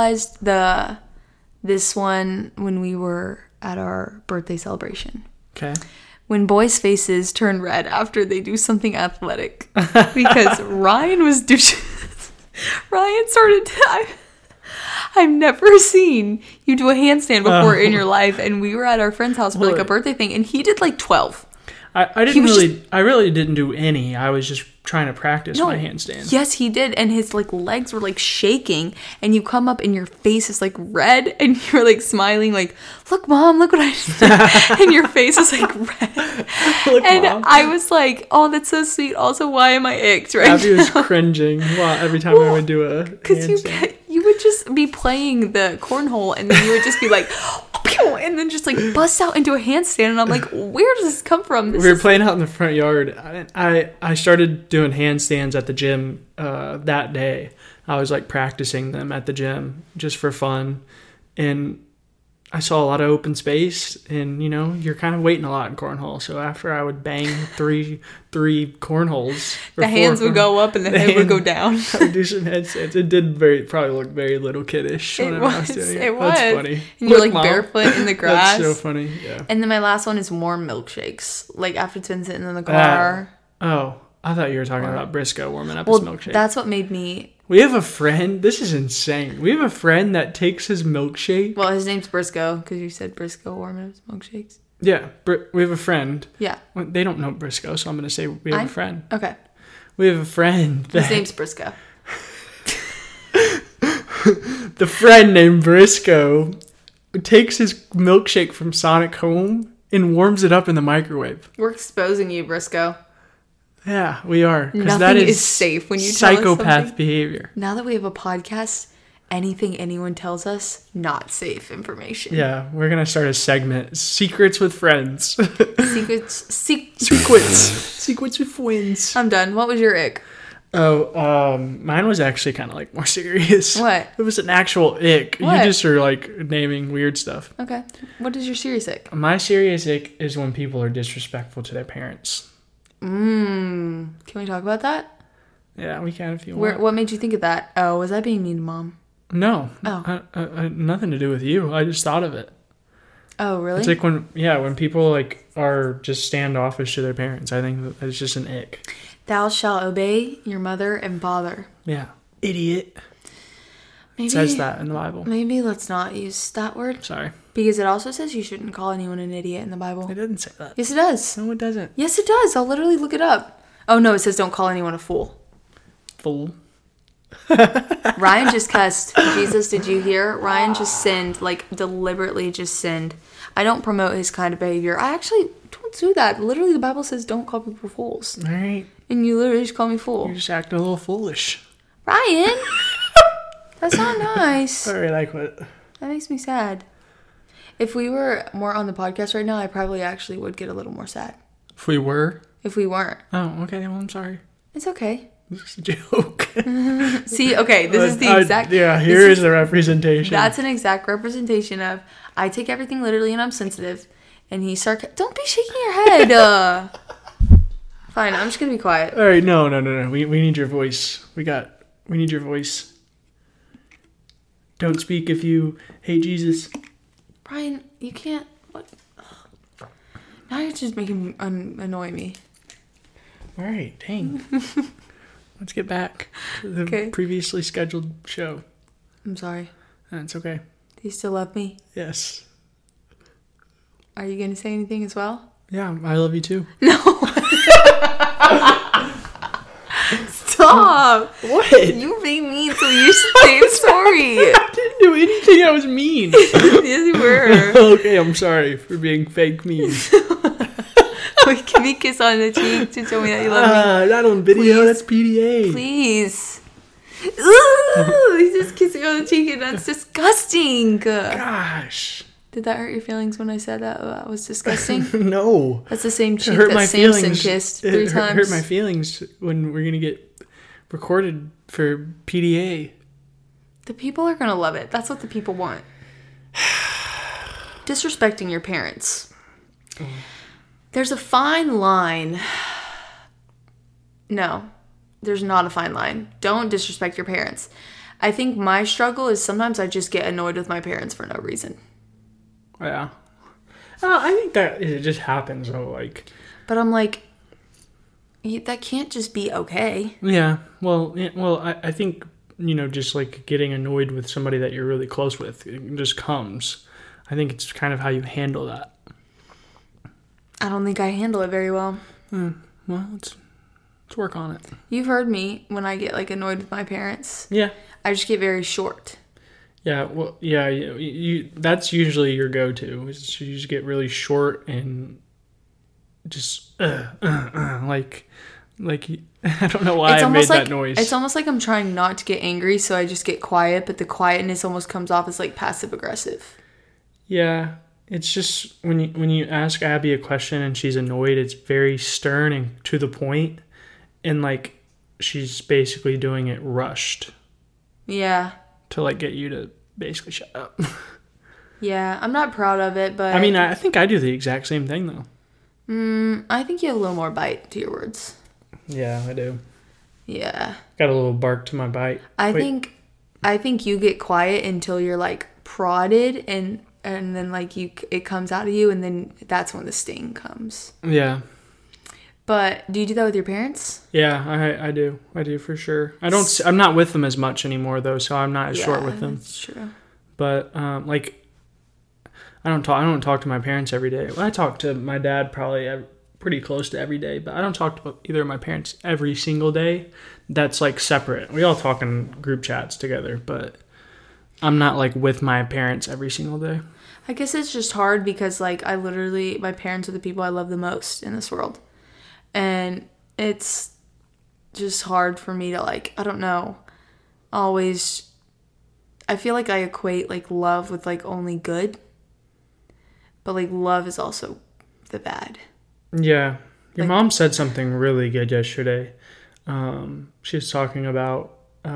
this one when we were at our birthday celebration. Okay. When boys' faces turn red after they do something athletic. Because Ryan was Ryan started I've never seen you do a handstand before in your life, and we were at our friend's house for like a birthday thing, and he did like 12. I really didn't do any. I was just trying to practice my handstand. Yes, he did, and his like legs were like shaking, and you come up and your face is like red, and you're like smiling, like, "Look, Mom, look what I just did," and your face is like red. Look, and Mom. I was like, "Oh, that's so sweet." Also, why am I icked right Abby was now? cringing every time I would do a handstand. You would just be playing the cornhole, and then you would just be like, pew, and then just like bust out into a handstand, and I'm like, where does this come from? We were playing out in the front yard. I started doing handstands at the gym that day. I was like practicing them at the gym just for fun, and I saw a lot of open space, and you know, you're kind of waiting a lot in cornhole. So after I would bang three cornholes, the hands would go up and the head would go down. I would do some headsets. It did probably look very little kiddish when I was doing it. It was. That's funny. And you're like Mom. barefoot in the grass. That's so funny. Yeah. And then my last one is warm milkshakes. Like after it's been sitting in the car. Oh, I thought you were talking about Briscoe warming up his milkshake. That's what made me. We have a friend. This is insane. We have a friend that takes his milkshake. Well, his name's Briscoe because you said Briscoe warming up his milkshakes. Yeah, we have a friend. Yeah. Well, they don't know Briscoe, so I'm going to say we have a friend. Okay. We have a friend. His name's Briscoe. The friend named Briscoe takes his milkshake from Sonic Home and warms it up in the microwave. We're exposing you, Briscoe. Yeah, we are. Nothing that is safe when you tell us psychopath something. behavior. Now that we have a podcast, anything anyone tells us, not safe information. Yeah, we're going to start a segment. Secrets with friends. Secrets with friends. I'm done. What was your ick? Oh, mine was actually kind of like more serious. What? It was an actual ick. What? You just are like naming weird stuff. Okay. What is your serious ick? My serious ick is when people are disrespectful to their parents. Can we talk about that? Yeah, we can if you want. What made you think of that? Oh, was I being mean to Mom? No. Oh. Nothing to do with you. I just thought of it. Oh, really? It's like when people like are just standoffish to their parents. I think that it's just an ick. Thou shalt obey your mother and father. Yeah. Idiot. Maybe, It says that in the Bible. Maybe let's not use that word. Sorry. Because it also says you shouldn't call anyone an idiot in the Bible. It doesn't say that. Yes, it does. No, it doesn't. Yes, it does. I'll literally look it up. Oh, no, it says don't call anyone a fool. Fool. Ryan just cussed. Jesus, did you hear? Ryan just sinned, like deliberately just sinned. I don't promote his kind of behavior. I actually don't do that. Literally, the Bible says don't call people fools. All right. And you literally just call me fool. You're just acting a little foolish. Ryan! That's not nice. Sorry, like what? That makes me sad. If we were more on the podcast right now, I probably actually would get a little more sad. If we were? If we weren't. Oh, okay. Well, I'm sorry. It's okay. This is a joke. See, okay, this is the exact... here is the representation. That's an exact representation of, I take everything literally and I'm sensitive. And he's Don't be shaking your head. Fine, I'm just going to be quiet. All right, no. We need your voice. We need your voice. Don't speak if you hate Jesus. Brian, you can't... What? Now you're just making annoy me. All right, dang. Let's get back to the previously scheduled show. I'm sorry. That's okay. Do you still love me? Yes. Are you going to say anything as well? Yeah, I love you too. No. Stop. What? You made mean, so you should say I'm sorry. I didn't do anything that was mean. Yes, you were. Okay, I'm sorry for being fake mean. Give me a kiss on the cheek to show me that you love me. Not on video. Please. That's PDA. Please. Ooh, he's just kissing on the cheek and that's disgusting. Gosh. Did that hurt your feelings when I said that was disgusting? No. That's the same cheek hurt that my Samson feelings. kissed It 3 times. hurt my feelings when we're going to get recorded for PDA. The people are going to love it. That's what the people want. Disrespecting your parents. There's a fine line. No, there's not a fine line. Don't disrespect your parents. I think my struggle is sometimes I just get annoyed with my parents for no reason. Yeah. I think that it just happens, though. Like, but I'm like, that can't just be okay. yeah. Well, I think, just like getting annoyed with somebody that you're really close with, it just comes. I think it's kind of how you handle that. I don't think I handle it very well. Well, let's work on it. You've heard me when I get like annoyed with my parents. Yeah. I just get very short. Yeah, well, yeah, you that's usually your go-to. Is you just get really short and just like I don't know why I made that noise. It's almost like I'm trying not to get angry, so I just get quiet, but the quietness almost comes off as like passive aggressive. Yeah, it's just when you ask Abby a question and she's annoyed, it's very stern and to the point, and like she's basically doing it rushed. Yeah. To like get you to basically shut up. Yeah, I'm not proud of it, but... I mean, I think I do the exact same thing, though. I think you have a little more bite to your words. Yeah, I do. Yeah. Got a little bark to my bite. I think you get quiet until you're, like, prodded, and then, like, it comes out of you, and then that's when the sting comes. Yeah. But do you do that with your parents? Yeah, I do. I do for sure. I'm not with them as much anymore though, so I'm not as short with them. That's true. But like I don't talk to my parents every day. Well, I talk to my dad probably pretty close to every day, but I don't talk to either of my parents every single day. That's like separate. We all talk in group chats together, but I'm not like with my parents every single day. I guess it's just hard because like my parents are the people I love the most in this world. And it's just hard for me to, like, I don't know, always, I feel like I equate, like, love with, like, only good. But, like, love is also the bad. Yeah. Your mom said something really good yesterday. She was talking about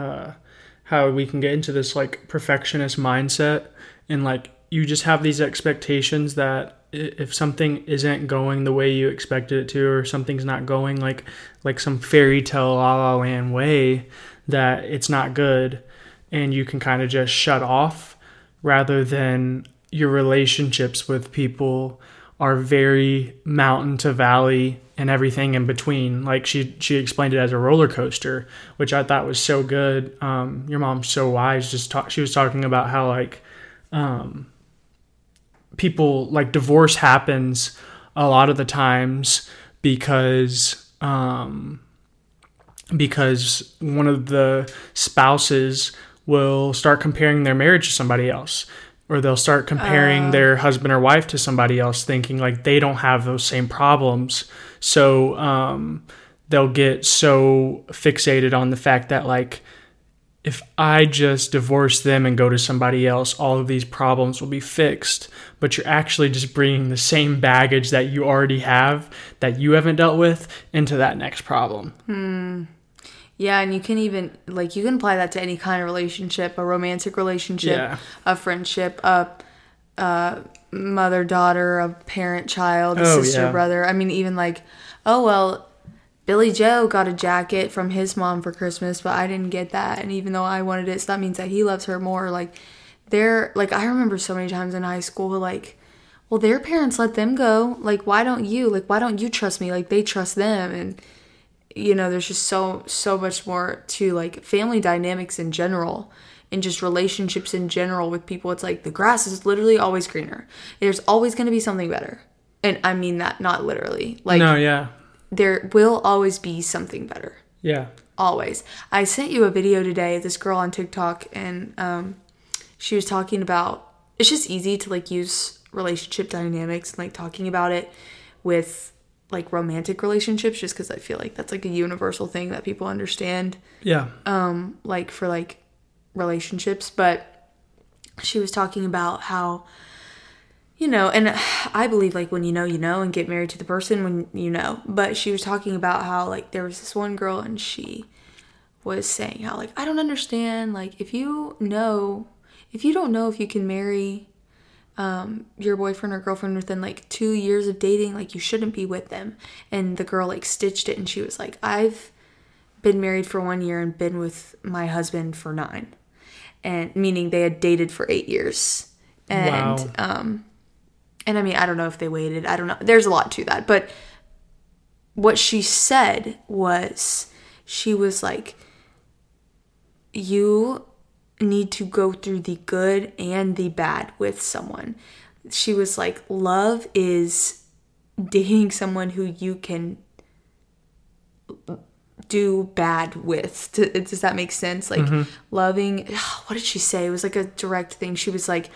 how we can get into this, like, perfectionist mindset. And, like, you just have these expectations that if something isn't going the way you expected it to, or something's not going like some fairy tale La La Land way, that it's not good, and you can kind of just shut off, rather than your relationships with people are very mountain to valley and everything in between. Like she explained it as a roller coaster, which I thought was so good. Your mom's so wise. She was talking about how like people, like, divorce happens a lot of the times because one of the spouses will start comparing their marriage to somebody else, or they'll start comparing their husband or wife to somebody else, thinking like they don't have those same problems. So they'll get so fixated on the fact that, like, if I just divorce them and go to somebody else, all of these problems will be fixed. But you're actually just bringing the same baggage that you already have, that you haven't dealt with, into that next problem. Yeah, and you can even, like, you can apply that to any kind of relationship, a romantic relationship, a friendship, a mother-daughter, a parent-child, a sister-brother. I mean, even like, oh, well, Billy Joe got a jacket from his mom for Christmas, but I didn't get that. And even though I wanted it, so that means that he loves her more. Like, I remember so many times in high school, like, well, their parents let them go. Like, why don't you? Like, why don't you trust me? Like, they trust them. And, you know, there's just so much more to, like, family dynamics in general and just relationships in general with people. It's like the grass is literally always greener. There's always going to be something better. And I mean that not literally. Like, no, yeah. There will always be something better. Yeah. Always. I sent you a video today, this girl on TikTok, and she was talking about, it's just easy to, like, use relationship dynamics and, like, talking about it with like romantic relationships, just because I feel like that's like a universal thing that people understand. Yeah. Like for like relationships. But she was talking about how, you know, and I believe like when you know, and get married to the person when you know. But she was talking about how like there was this one girl and she was saying how like, I don't understand, like if you don't know if you can marry your boyfriend or girlfriend within like 2 years of dating, like you shouldn't be with them. And the girl like stitched it and she was like, I've been married for 1 year and been with my husband for 9, and meaning they had dated for 8 years. And wow. And I mean, I don't know if they waited, I don't know, there's a lot to that. But what she said was, she was like, you need to go through the good and the bad with someone. She was like, love is dating someone who you can do bad with. Does that make sense? Like loving, what did she say? It was like a direct thing. She was like,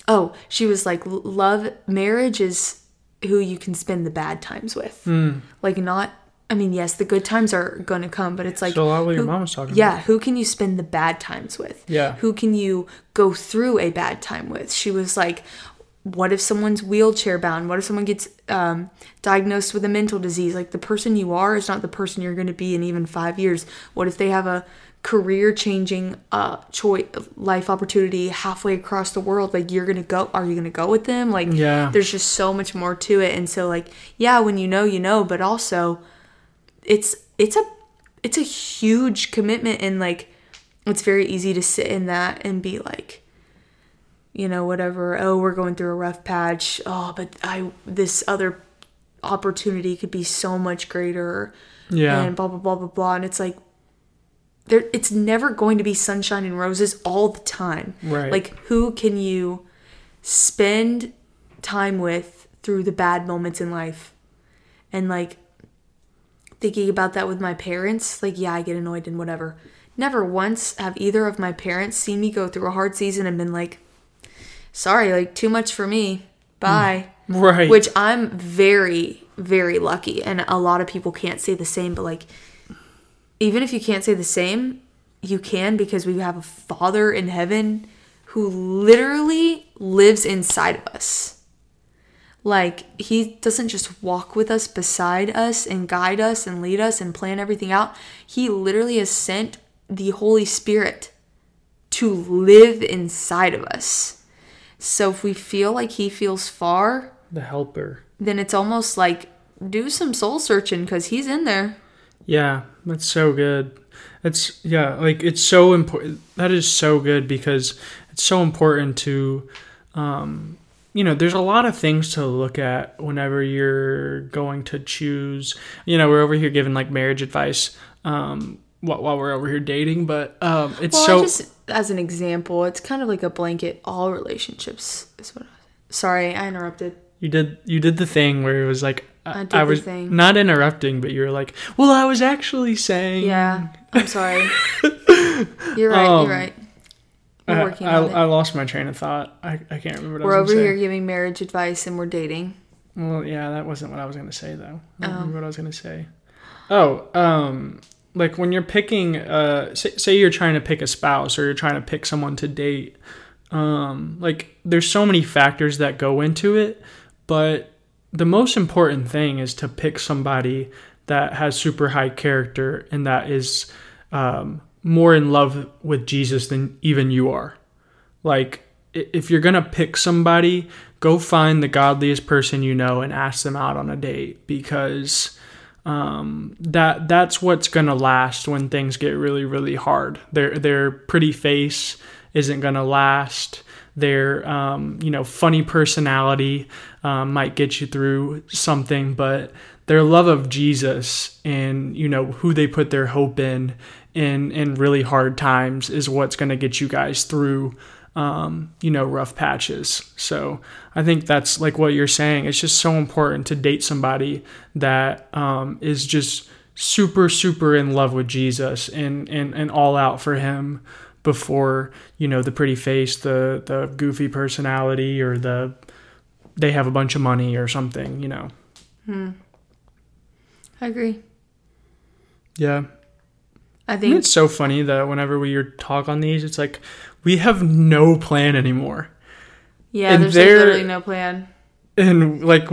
love, marriage is who you can spend the bad times with. Like not, I mean, yes, the good times are going to come, but it's like... So a lot what your mom was talking about. Yeah, who can you spend the bad times with? Yeah. Who can you go through a bad time with? She was like, what if someone's wheelchair bound? What if someone gets diagnosed with a mental disease? Like, the person you are is not the person you're going to be in even 5 years. What if they have a career-changing life opportunity halfway across the world? Like, you're going to go... Are you going to go with them? Like, yeah. There's just so much more to it. And so, like, yeah, when you know, but also... It's a huge commitment, and like it's very easy to sit in that and be like, you know, whatever, oh, we're going through a rough patch, oh, but this other opportunity could be so much greater, and blah blah blah blah blah. And it's like it's never going to be sunshine and roses all the time. Right. Like, who can you spend time with through the bad moments in life? And like, thinking about that with my parents, like, yeah, I get annoyed and whatever. Never once have either of my parents seen me go through a hard season and been like, sorry, like, too much for me. Bye. Right. Which I'm very, very lucky. And a lot of people can't say the same. But, like, even if you can't say the same, you can, because we have a Father in heaven who literally lives inside of us. Like, he doesn't just walk with us, beside us, and guide us, and lead us, and plan everything out. He literally has sent the Holy Spirit to live inside of us. So if we feel like he feels far... The helper. Then it's almost like, do some soul searching, because he's in there. Yeah, that's so good. It's so important. That is so good, because it's so important to... there's a lot of things to look at whenever you're going to choose. We're over here giving like marriage advice while we're over here dating, but just as an example, it's kind of like a blanket. All relationships is what. Sorry, I interrupted. You did the thing where it was like I was not interrupting, but you were like, "Well, I was actually saying." Yeah, I'm sorry. You're right. You're right. I lost my train of thought. I can't remember what I was going to say. We're over here giving marriage advice and we're dating. Well, yeah, that wasn't what I was going to say, though. I don't remember what I was going to say. Like when you're picking, say you're trying to pick a spouse or you're trying to pick someone to date, like there's so many factors that go into it, but the most important thing is to pick somebody that has super high character and that is, more in love with Jesus than even you are. Like, if you're going to pick somebody, go find the godliest person you know and ask them out on a date, because that's what's going to last when things get really, really hard. Their pretty face isn't going to last. Their funny personality might get you through something, but their love of Jesus and who they put their hope in really hard times is what's going to get you guys through rough patches. So I think that's like what you're saying. It's just so important to date somebody that is just super, super in love with Jesus and all out for him before, the pretty face, the goofy personality, or they have a bunch of money or something, I agree. Yeah. I And think it's so funny that whenever we talk on these, it's like we have no plan anymore. yeah, and there's like there- literally no plan. And like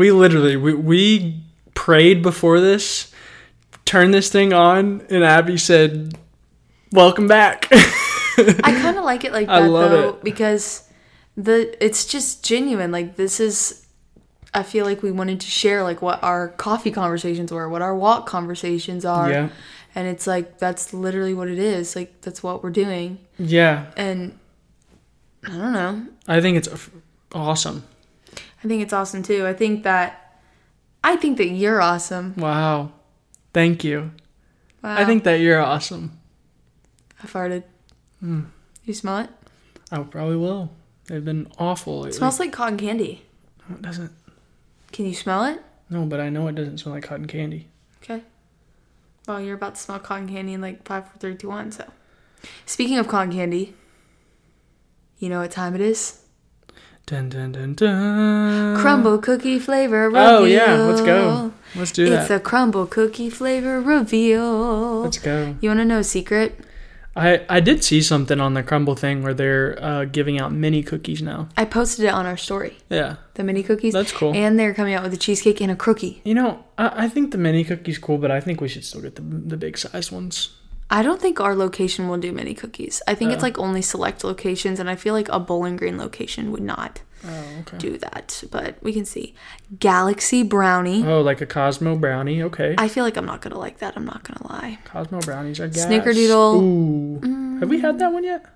we prayed before this, turned this thing on, and Abby said, "Welcome back." I kind of like it like I that love though it. because it's just genuine. Like this is, I feel like we wanted to share like what our coffee conversations were, what our walk conversations are, Yeah. and it's like that's literally what it is. Like that's what we're doing, Yeah, and I don't know. I think it's awesome. I think it's awesome too. I think that you're awesome. Wow, thank you. Wow. I think that you're awesome. I farted. You smell it? I probably will. They've been awful lately. It smells like cotton candy. No, it doesn't. Can you smell it? No, but I know it doesn't smell like cotton candy. Okay. Well, you're about to smell cotton candy in like 5, 4, 3, 2, 1. So, speaking of cotton candy, you know what time it is? Dun dun dun dun. Crumble cookie flavor reveal. Oh yeah, let's go. Let's do It's that. a crumble cookie flavor reveal. Let's go. You want to know a secret? I did see something on the Crumble thing where they're giving out mini cookies now. I posted it on our story. Yeah. The mini cookies. That's cool. And they're coming out with a cheesecake and a cookie. You know, I think the mini cookie's cool, but I think we should still get the big size ones. I don't think our location will do mini cookies. I think it's like only select locations, and I feel like a Bowling Green location would not do that. But we can see. Galaxy Brownie. Oh, like a Cosmo brownie. Okay. I feel like I'm not going to like that. I'm not going to lie. Cosmo brownies are gas. Snickerdoodle. Ooh. Have we had that one yet?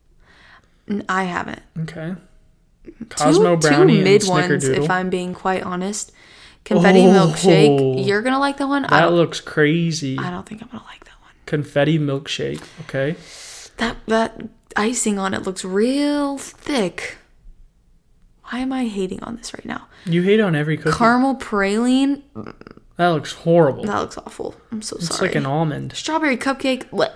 I haven't. Okay. Cosmo two brownie mid and ones, Snickerdoodle. if I'm being quite honest. Confetti Oh. milkshake. You're going to like that one? That looks crazy. I don't think I'm going to like that one. Confetti milkshake. Okay. That icing on it looks real thick. Why am I hating on this right now? You hate on every cookie. Caramel praline. That looks horrible. That looks awful. I'm so It's sorry. like an almond. Strawberry cupcake. What?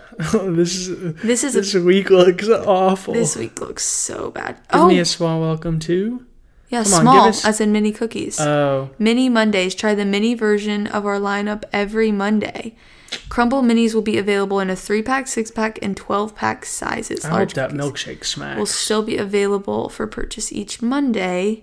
This week looks awful. This week looks so bad. Give me a small welcome to. yeah, come on, small, give us- as in mini cookies. Oh, Mini Mondays. Try the mini version of our lineup every Monday. Crumble minis will be available in a 3-pack, 6-pack, and 12-pack sizes. I hope Large that cookies milkshake smacks. will still be available for purchase each Monday.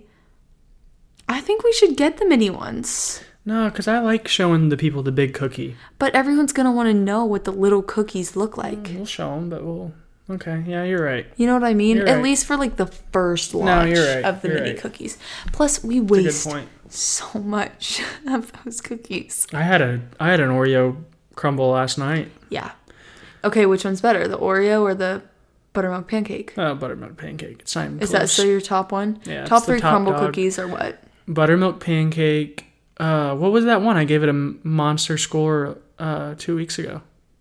I think we should get the mini ones. No, because I like showing the people the big cookie. But everyone's going to want to know what the little cookies look like. We'll show them, but we'll. Okay, yeah, you're right. You know what I mean? You're At right. least for like the first launch you're right. of the You're mini right. cookies. Plus, we That's a good waste point. so much of those cookies. I had an Oreo crumble last night. Yeah. Okay, which one's better, the Oreo or the buttermilk pancake? Buttermilk pancake. It's not even Is close. that still your top one? Yeah, it's Top the 3 top crumble dog. cookies or what? Buttermilk pancake. What was that one? I gave it a monster score 2 weeks ago.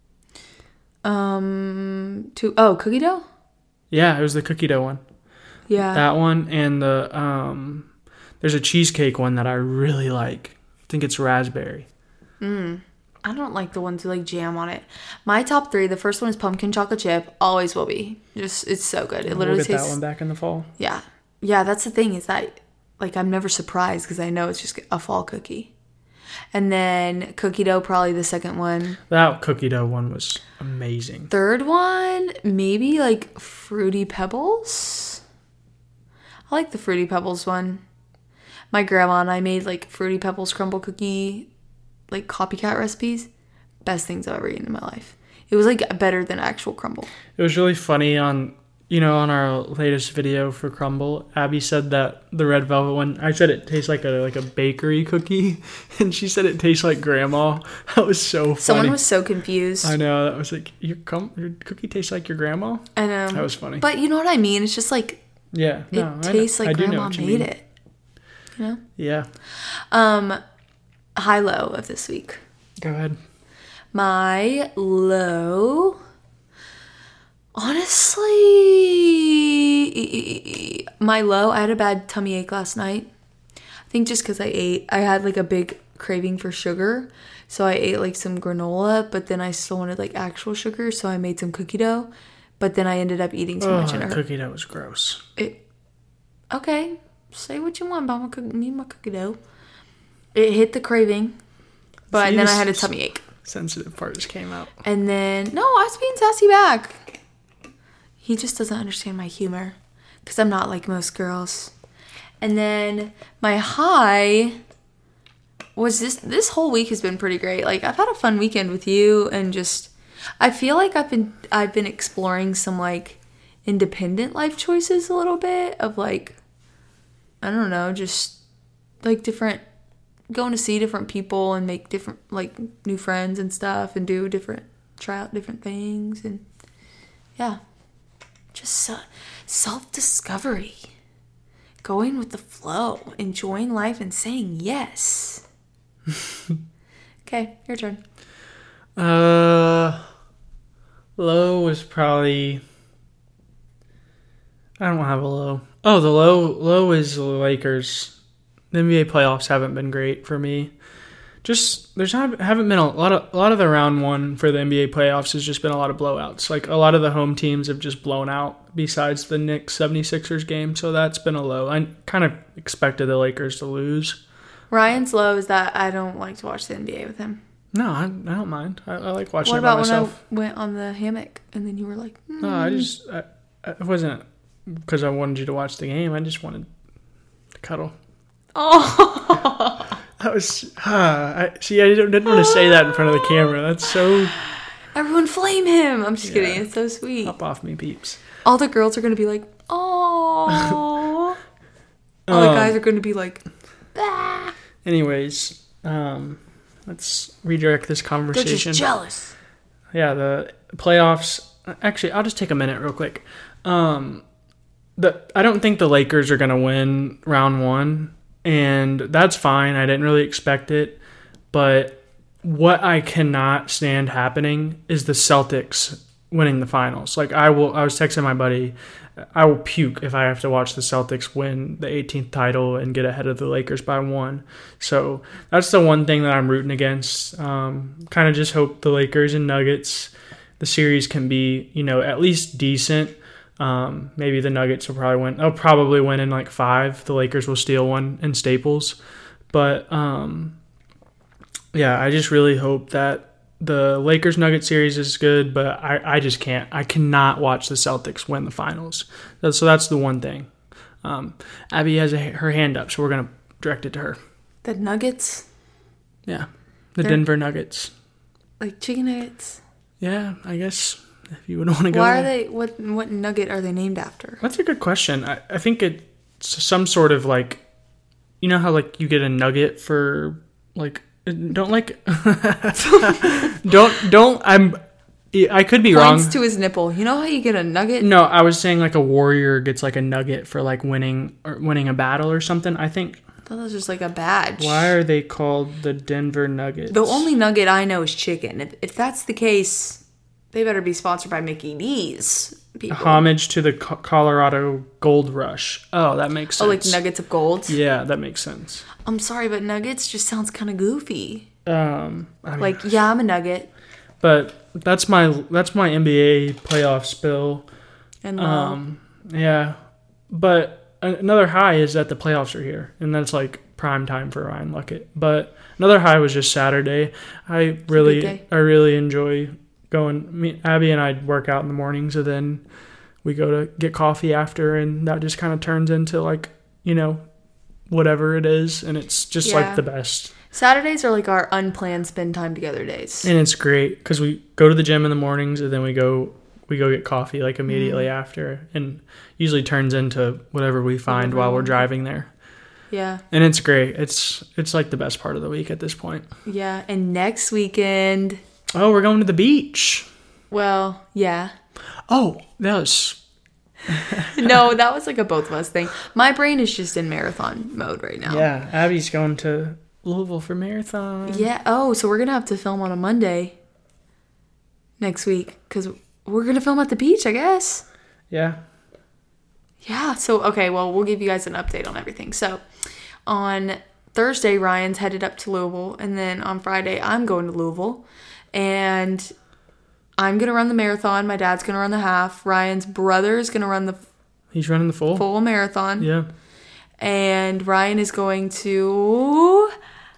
Cookie dough? Yeah, it was the cookie dough one. Yeah. That one and the there's a cheesecake one that I really like. I think it's raspberry. I don't like the ones with like jam on it. My top 3, the first one is pumpkin chocolate chip. Always will be. Just it's so good. It literally We'll get tastes. that one back in the fall. Yeah. Yeah, that's the thing is that like I'm never surprised because I know it's just a fall cookie. And then cookie dough, probably the second one. That cookie dough one was amazing. Third one, maybe like Fruity Pebbles. I like the Fruity Pebbles one. My grandma and I made like Fruity Pebbles crumble cookie, like copycat recipes. Best things I've ever eaten in my life. It was like better than actual crumble. It was really funny on our latest video for Crumble. Abby said that the red velvet one. I said it tastes like a bakery cookie, and she said it tastes like grandma. That was so funny. Someone was so confused. I know, that was like your cookie tastes like your grandma. I know. That was funny. But you know what I mean? It's just like Yeah, it no, tastes like I do know grandma what you made mean. it. You know? Yeah, High low of this week. go ahead. My low, honestly, I had a bad tummy ache last night. I think just because I had like a big craving for sugar. So I ate like some granola, but then I still wanted like actual sugar. So I made some cookie dough, but then I ended up eating too much and it hurt. Cookie dough was gross. Okay, say what you want about my cookie dough. It hit the craving, But See, then I this had a tummy ache. sensitive part just came out. And then, no, I was being sassy back. He just doesn't understand my humor. Because I'm not like most girls. And then my high was this whole week has been pretty great. Like, I've had a fun weekend with you. And just, I feel like I've been exploring some, like, independent life choices a little bit. Of, like, I don't know, just, like, going to see different people and make different, like, new friends and stuff, and try out different things, and yeah, just self-discovery, going with the flow, enjoying life, and saying yes. Okay, your turn. Low was probably, I don't have a low. Oh, the low is the Lakers. The NBA playoffs haven't been great for me. Just haven't been a lot of the round one for the NBA playoffs has just been a lot of blowouts. Like, a lot of the home teams have just blown out besides the Knicks 76ers game, so that's been a low. I kind of expected the Lakers to lose. Ryan's low is that I don't like to watch the NBA with him. No, I don't mind. I like watching What it by about myself. when I went on the hammock and then you were like, No, I wasn't because I wanted you to watch the game. I just wanted to cuddle. Oh. That was, I didn't want to say that in front of the camera. That's so... Everyone flame him. I'm just kidding. It's so sweet. Hop off me, peeps. All the girls are going to be like, oh. All the guys are going to be like, ah. Anyways, let's redirect this They're conversation. just jealous. Yeah, the playoffs... Actually, I'll just take a minute real quick. I don't think the Lakers are going to win round one. And that's fine. I didn't really expect it. But what I cannot stand happening is the Celtics winning the finals. Like, I was texting my buddy, I will puke if I have to watch the Celtics win the 18th title and get ahead of the Lakers by 1. So that's the one thing that I'm rooting against. Kind of just hope the Lakers and Nuggets, the series can be, at least decent. Maybe the Nuggets will probably win. They'll probably win in like 5. The Lakers will steal one in Staples. But, yeah, I just really hope that the Lakers-Nuggets series is good, but I just can't. I cannot watch the Celtics win the finals. So that's the one thing. Abby has her hand up, so we're going to direct it to her. The Nuggets? Yeah, They're Denver Nuggets. Like chicken nuggets? Yeah, I guess. If you would want to go. Why are they? What nugget are they named after? That's a good question. I think it's some sort of like, you know how like you get a nugget for like I could be wrong. Points to his nipple. You know how you get a nugget? No, I was saying like a warrior gets like a nugget for like winning a battle or something. I think. I thought that was just like a badge. Why are they called the Denver Nuggets? The only nugget I know is chicken. If that's the case, they better be sponsored by Mickey D's. People. Homage to the Colorado Gold Rush. Oh, that makes sense. Oh, like nuggets of gold? Yeah, that makes sense. I'm sorry, but nuggets just sounds kind of goofy. I'm a nugget. But that's my NBA playoff spill. And yeah. But another high is that the playoffs are here, and that's like prime time for Ryan Luckett. But another high was just Saturday. I really enjoy going. Abby and I work out in the mornings, and then we go to get coffee after, and that just kind of turns into like, whatever it is, and it's just like the best. Saturdays are like our unplanned spend time together days. And it's great because we go to the gym in the mornings, and then we go get coffee like immediately after, and usually turns into whatever we find while we're driving there. Yeah. And it's great. It's like the best part of the week at this point. Yeah, and next weekend... Oh, we're going to the beach. Well, yeah. Oh, that was... No, that was like a both of us thing. My brain is just in marathon mode right now. Yeah, Abby's going to Louisville for marathon. Yeah. Oh, so we're going to have to film on a Monday next week because we're going to film at the beach, I guess. Yeah. Yeah. So, okay, well, we'll give you guys an update on everything. So, on Thursday, Ryan's headed up to Louisville, and then on Friday, I'm going to Louisville, and I'm going to run the marathon. My dad's going to run the half. Ryan's brother is going to run He's running the full marathon. Yeah. And Ryan is going to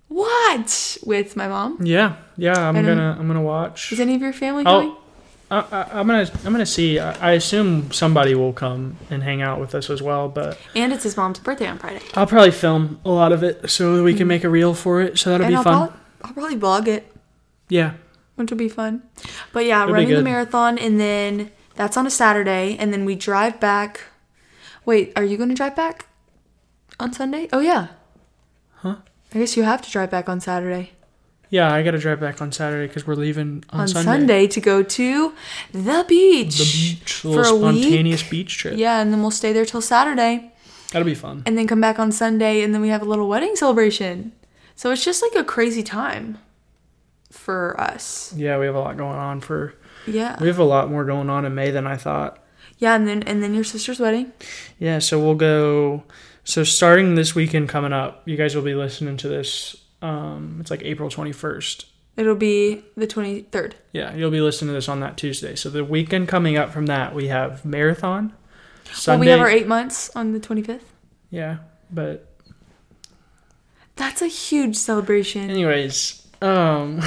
What? With my mom? Yeah. I'm gonna watch. Is any of your family coming? I'm gonna see. I assume somebody will come and hang out with us as well, but And it's his mom's birthday on Friday. I'll probably film a lot of it so that we can make a reel for it. So that'll be fun. I'll probably vlog it, Yeah. which will be fun. But yeah, It'll be running the good. marathon, and then that's on a Saturday, and then we drive back. Wait, are you going to drive back on Sunday? Oh yeah. Huh? I guess you have to drive back on Saturday. Yeah, I gotta drive back on Saturday because we're leaving on Sunday to go to the beach. The beach, for little a week. spontaneous beach trip. Yeah, and then we'll stay there till Saturday, That'll be fun. and then come back on Sunday, and then we have a little wedding celebration. So it's just like a crazy time for us. Yeah, we have a lot going on Yeah. We have a lot more going on in May than I thought. Yeah, and then your sister's wedding. Yeah, so we'll go. So starting this weekend coming up, you guys will be listening to this. It's like April 21st. It'll be the 23rd. Yeah, you'll be listening to this on that Tuesday. So the weekend coming up from that, we have marathon. Sunday. Well, we have our 8 months on the 25th. Yeah, but That's a huge celebration. anyways, I'm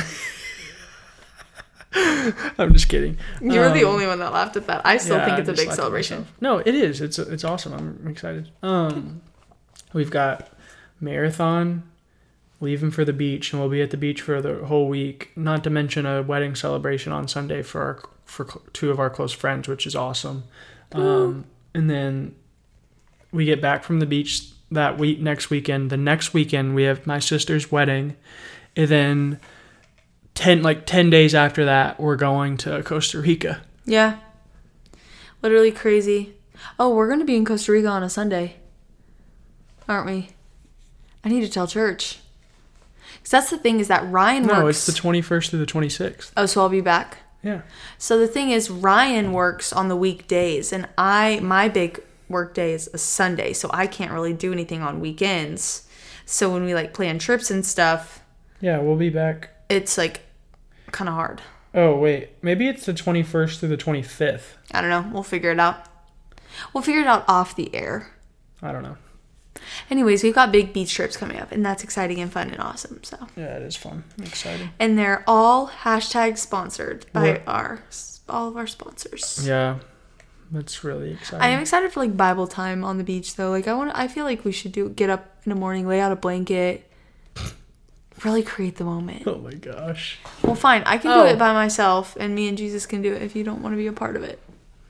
just kidding. You're the only one that laughed at that. I still Yeah, think it's I a just big laughed at celebration. myself. No, it is. It's awesome. I'm excited. We've got marathon, leaving for the beach, and we'll be at the beach for the whole week. Not to mention a wedding celebration on Sunday for two of our close friends, which is awesome. And then we get back from the beach that week. Next weekend, the next weekend, we have my sister's wedding, and then 10 days after that, we're going to Costa Rica. Yeah. Literally crazy. Oh, we're going to be in Costa Rica on a Sunday. Aren't we? I need to tell church. Because that's the thing, is that Ryan works... No, it's the 21st through the 26th. Oh, so I'll be back. Yeah. So the thing is, Ryan works on the weekdays, and my big work day is a Sunday, so I can't really do anything on weekends. So when we like plan trips and stuff, Yeah, we'll be back. it's like kind of hard. Oh, wait. Maybe it's the 21st through the 25th. I don't know. We'll figure it out. We'll figure it out off the air. I don't know. Anyways, we've got big beach trips coming up, and that's exciting and fun and awesome. So, Yeah, it is fun. I'm excited. and they're all hashtag sponsored by all of our sponsors. Yeah, that's really exciting. I am excited for like Bible time on the beach though. Like I feel like we should get up in the morning, lay out a blanket, really create the moment. Oh my gosh. Well, fine, I can do it by myself, and me and Jesus can do it if you don't want to be a part of it.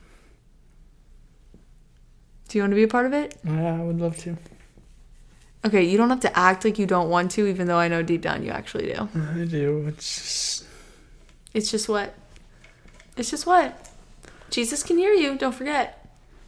Do you want to be a part of it? Yeah, I would love to. Okay, you don't have to act like you don't want to, even though I know deep down you actually do. I do. It's It's just what? Jesus can hear you, don't forget.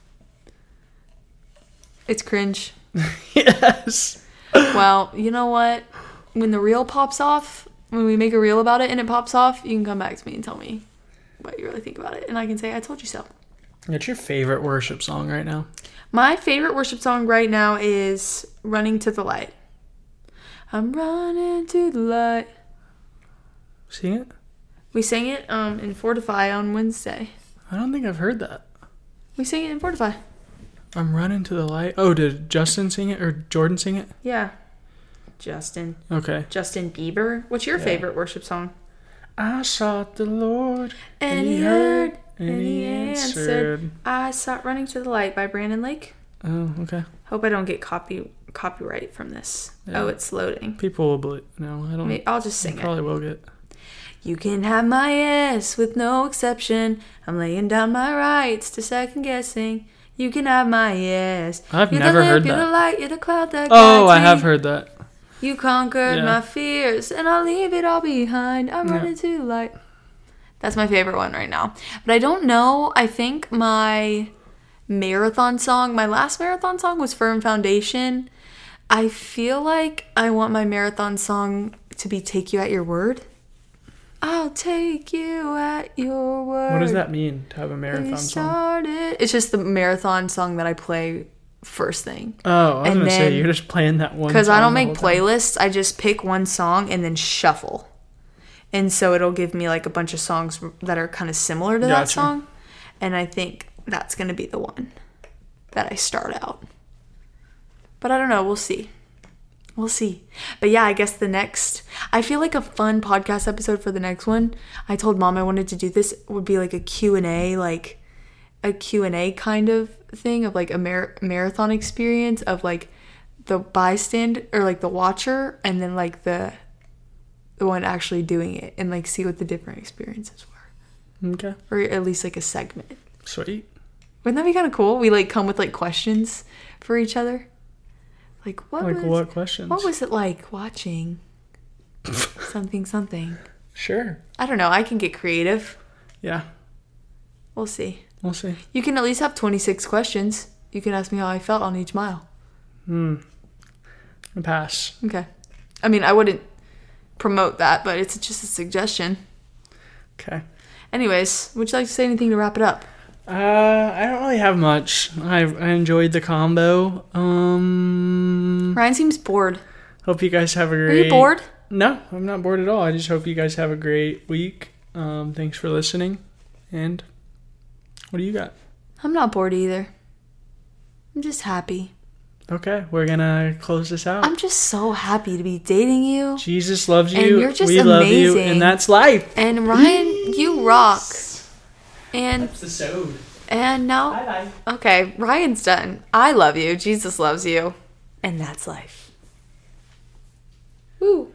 It's cringe. yes. Well, you know what? When the reel pops off, when we make a reel about it and it pops off, you can come back to me and tell me what you really think about it. And I can say, I told you so. What's your favorite worship song right now? My favorite worship song right now is Running to the Light. I'm running to the light. Sing it? We sang it in Fortify on Wednesday. I don't think I've heard that. We sang it in Fortify. I'm running to the light. Oh, did Justin sing it or Jordan sing it? Yeah. Justin Bieber. What's your favorite worship song? I sought the Lord And he heard and he answered. I sought Running to the Light by Brandon Lake. Oh, okay. Hope I don't get copyright from this. Yeah. Oh, it's loading. People will believe. No, I don't. I'll just sing it. Probably will get. You can have my yes with no exception. I'm laying down my rights to second guessing. You can have my yes. I've You're never the heard lamp, You're that. the light, you're the cloud that Oh, guides I me. have heard that. You conquered Yeah. my fears, and I'll leave it all behind. I'm Yeah. running to the light. That's my favorite one right now. But I don't know. I think my marathon song, my last marathon song was Firm Foundation. I feel like I want my marathon song to be Take You at Your Word. I'll take you at your word. What does that mean to have a marathon song? It's just the marathon song that I play first thing. Oh, I was And going to say, then- you're just playing that one Because I don't song the make whole time. playlists. I just pick one song and then shuffle. And so it'll give me like a bunch of songs that are kind of similar to that Gotcha. song. And I think that's going to be the one that I start out. But I don't know. We'll see. We'll see. But yeah, I guess I feel like a fun podcast episode for the next one. I told Mom I wanted to do this would be like a Q&A, like a Q&A kind of thing of like a marathon experience of like the bystander or like the watcher and then like the one actually doing it and like see what the different experiences were. Okay. Or at least like a segment. Sweet. Wouldn't that be kind of cool? We like come with like questions for each other. Like what questions? What was it like watching something? Sure. I don't know. I can get creative. Yeah. We'll see. We'll see. You can at least have 26 questions. You can ask me how I felt on each mile. Pass. Okay. I mean, I wouldn't promote that, but it's just a suggestion. Okay. Anyways, would you like to say anything to wrap it up? I don't really have much. I enjoyed the combo. Ryan seems bored. Hope you guys have a great... Are you bored? No, I'm not bored at all. I just hope you guys have a great week. Thanks for listening. And what do you got? I'm not bored either. I'm just happy. Okay, we're gonna close this out. I'm just so happy to be dating you. Jesus loves you. And you're just we amazing. love you, and that's life. And Ryan, you rock. And Episode. And now, Bye-bye. Okay, Ryan's done. I love you. Jesus loves you. And that's life. Woo.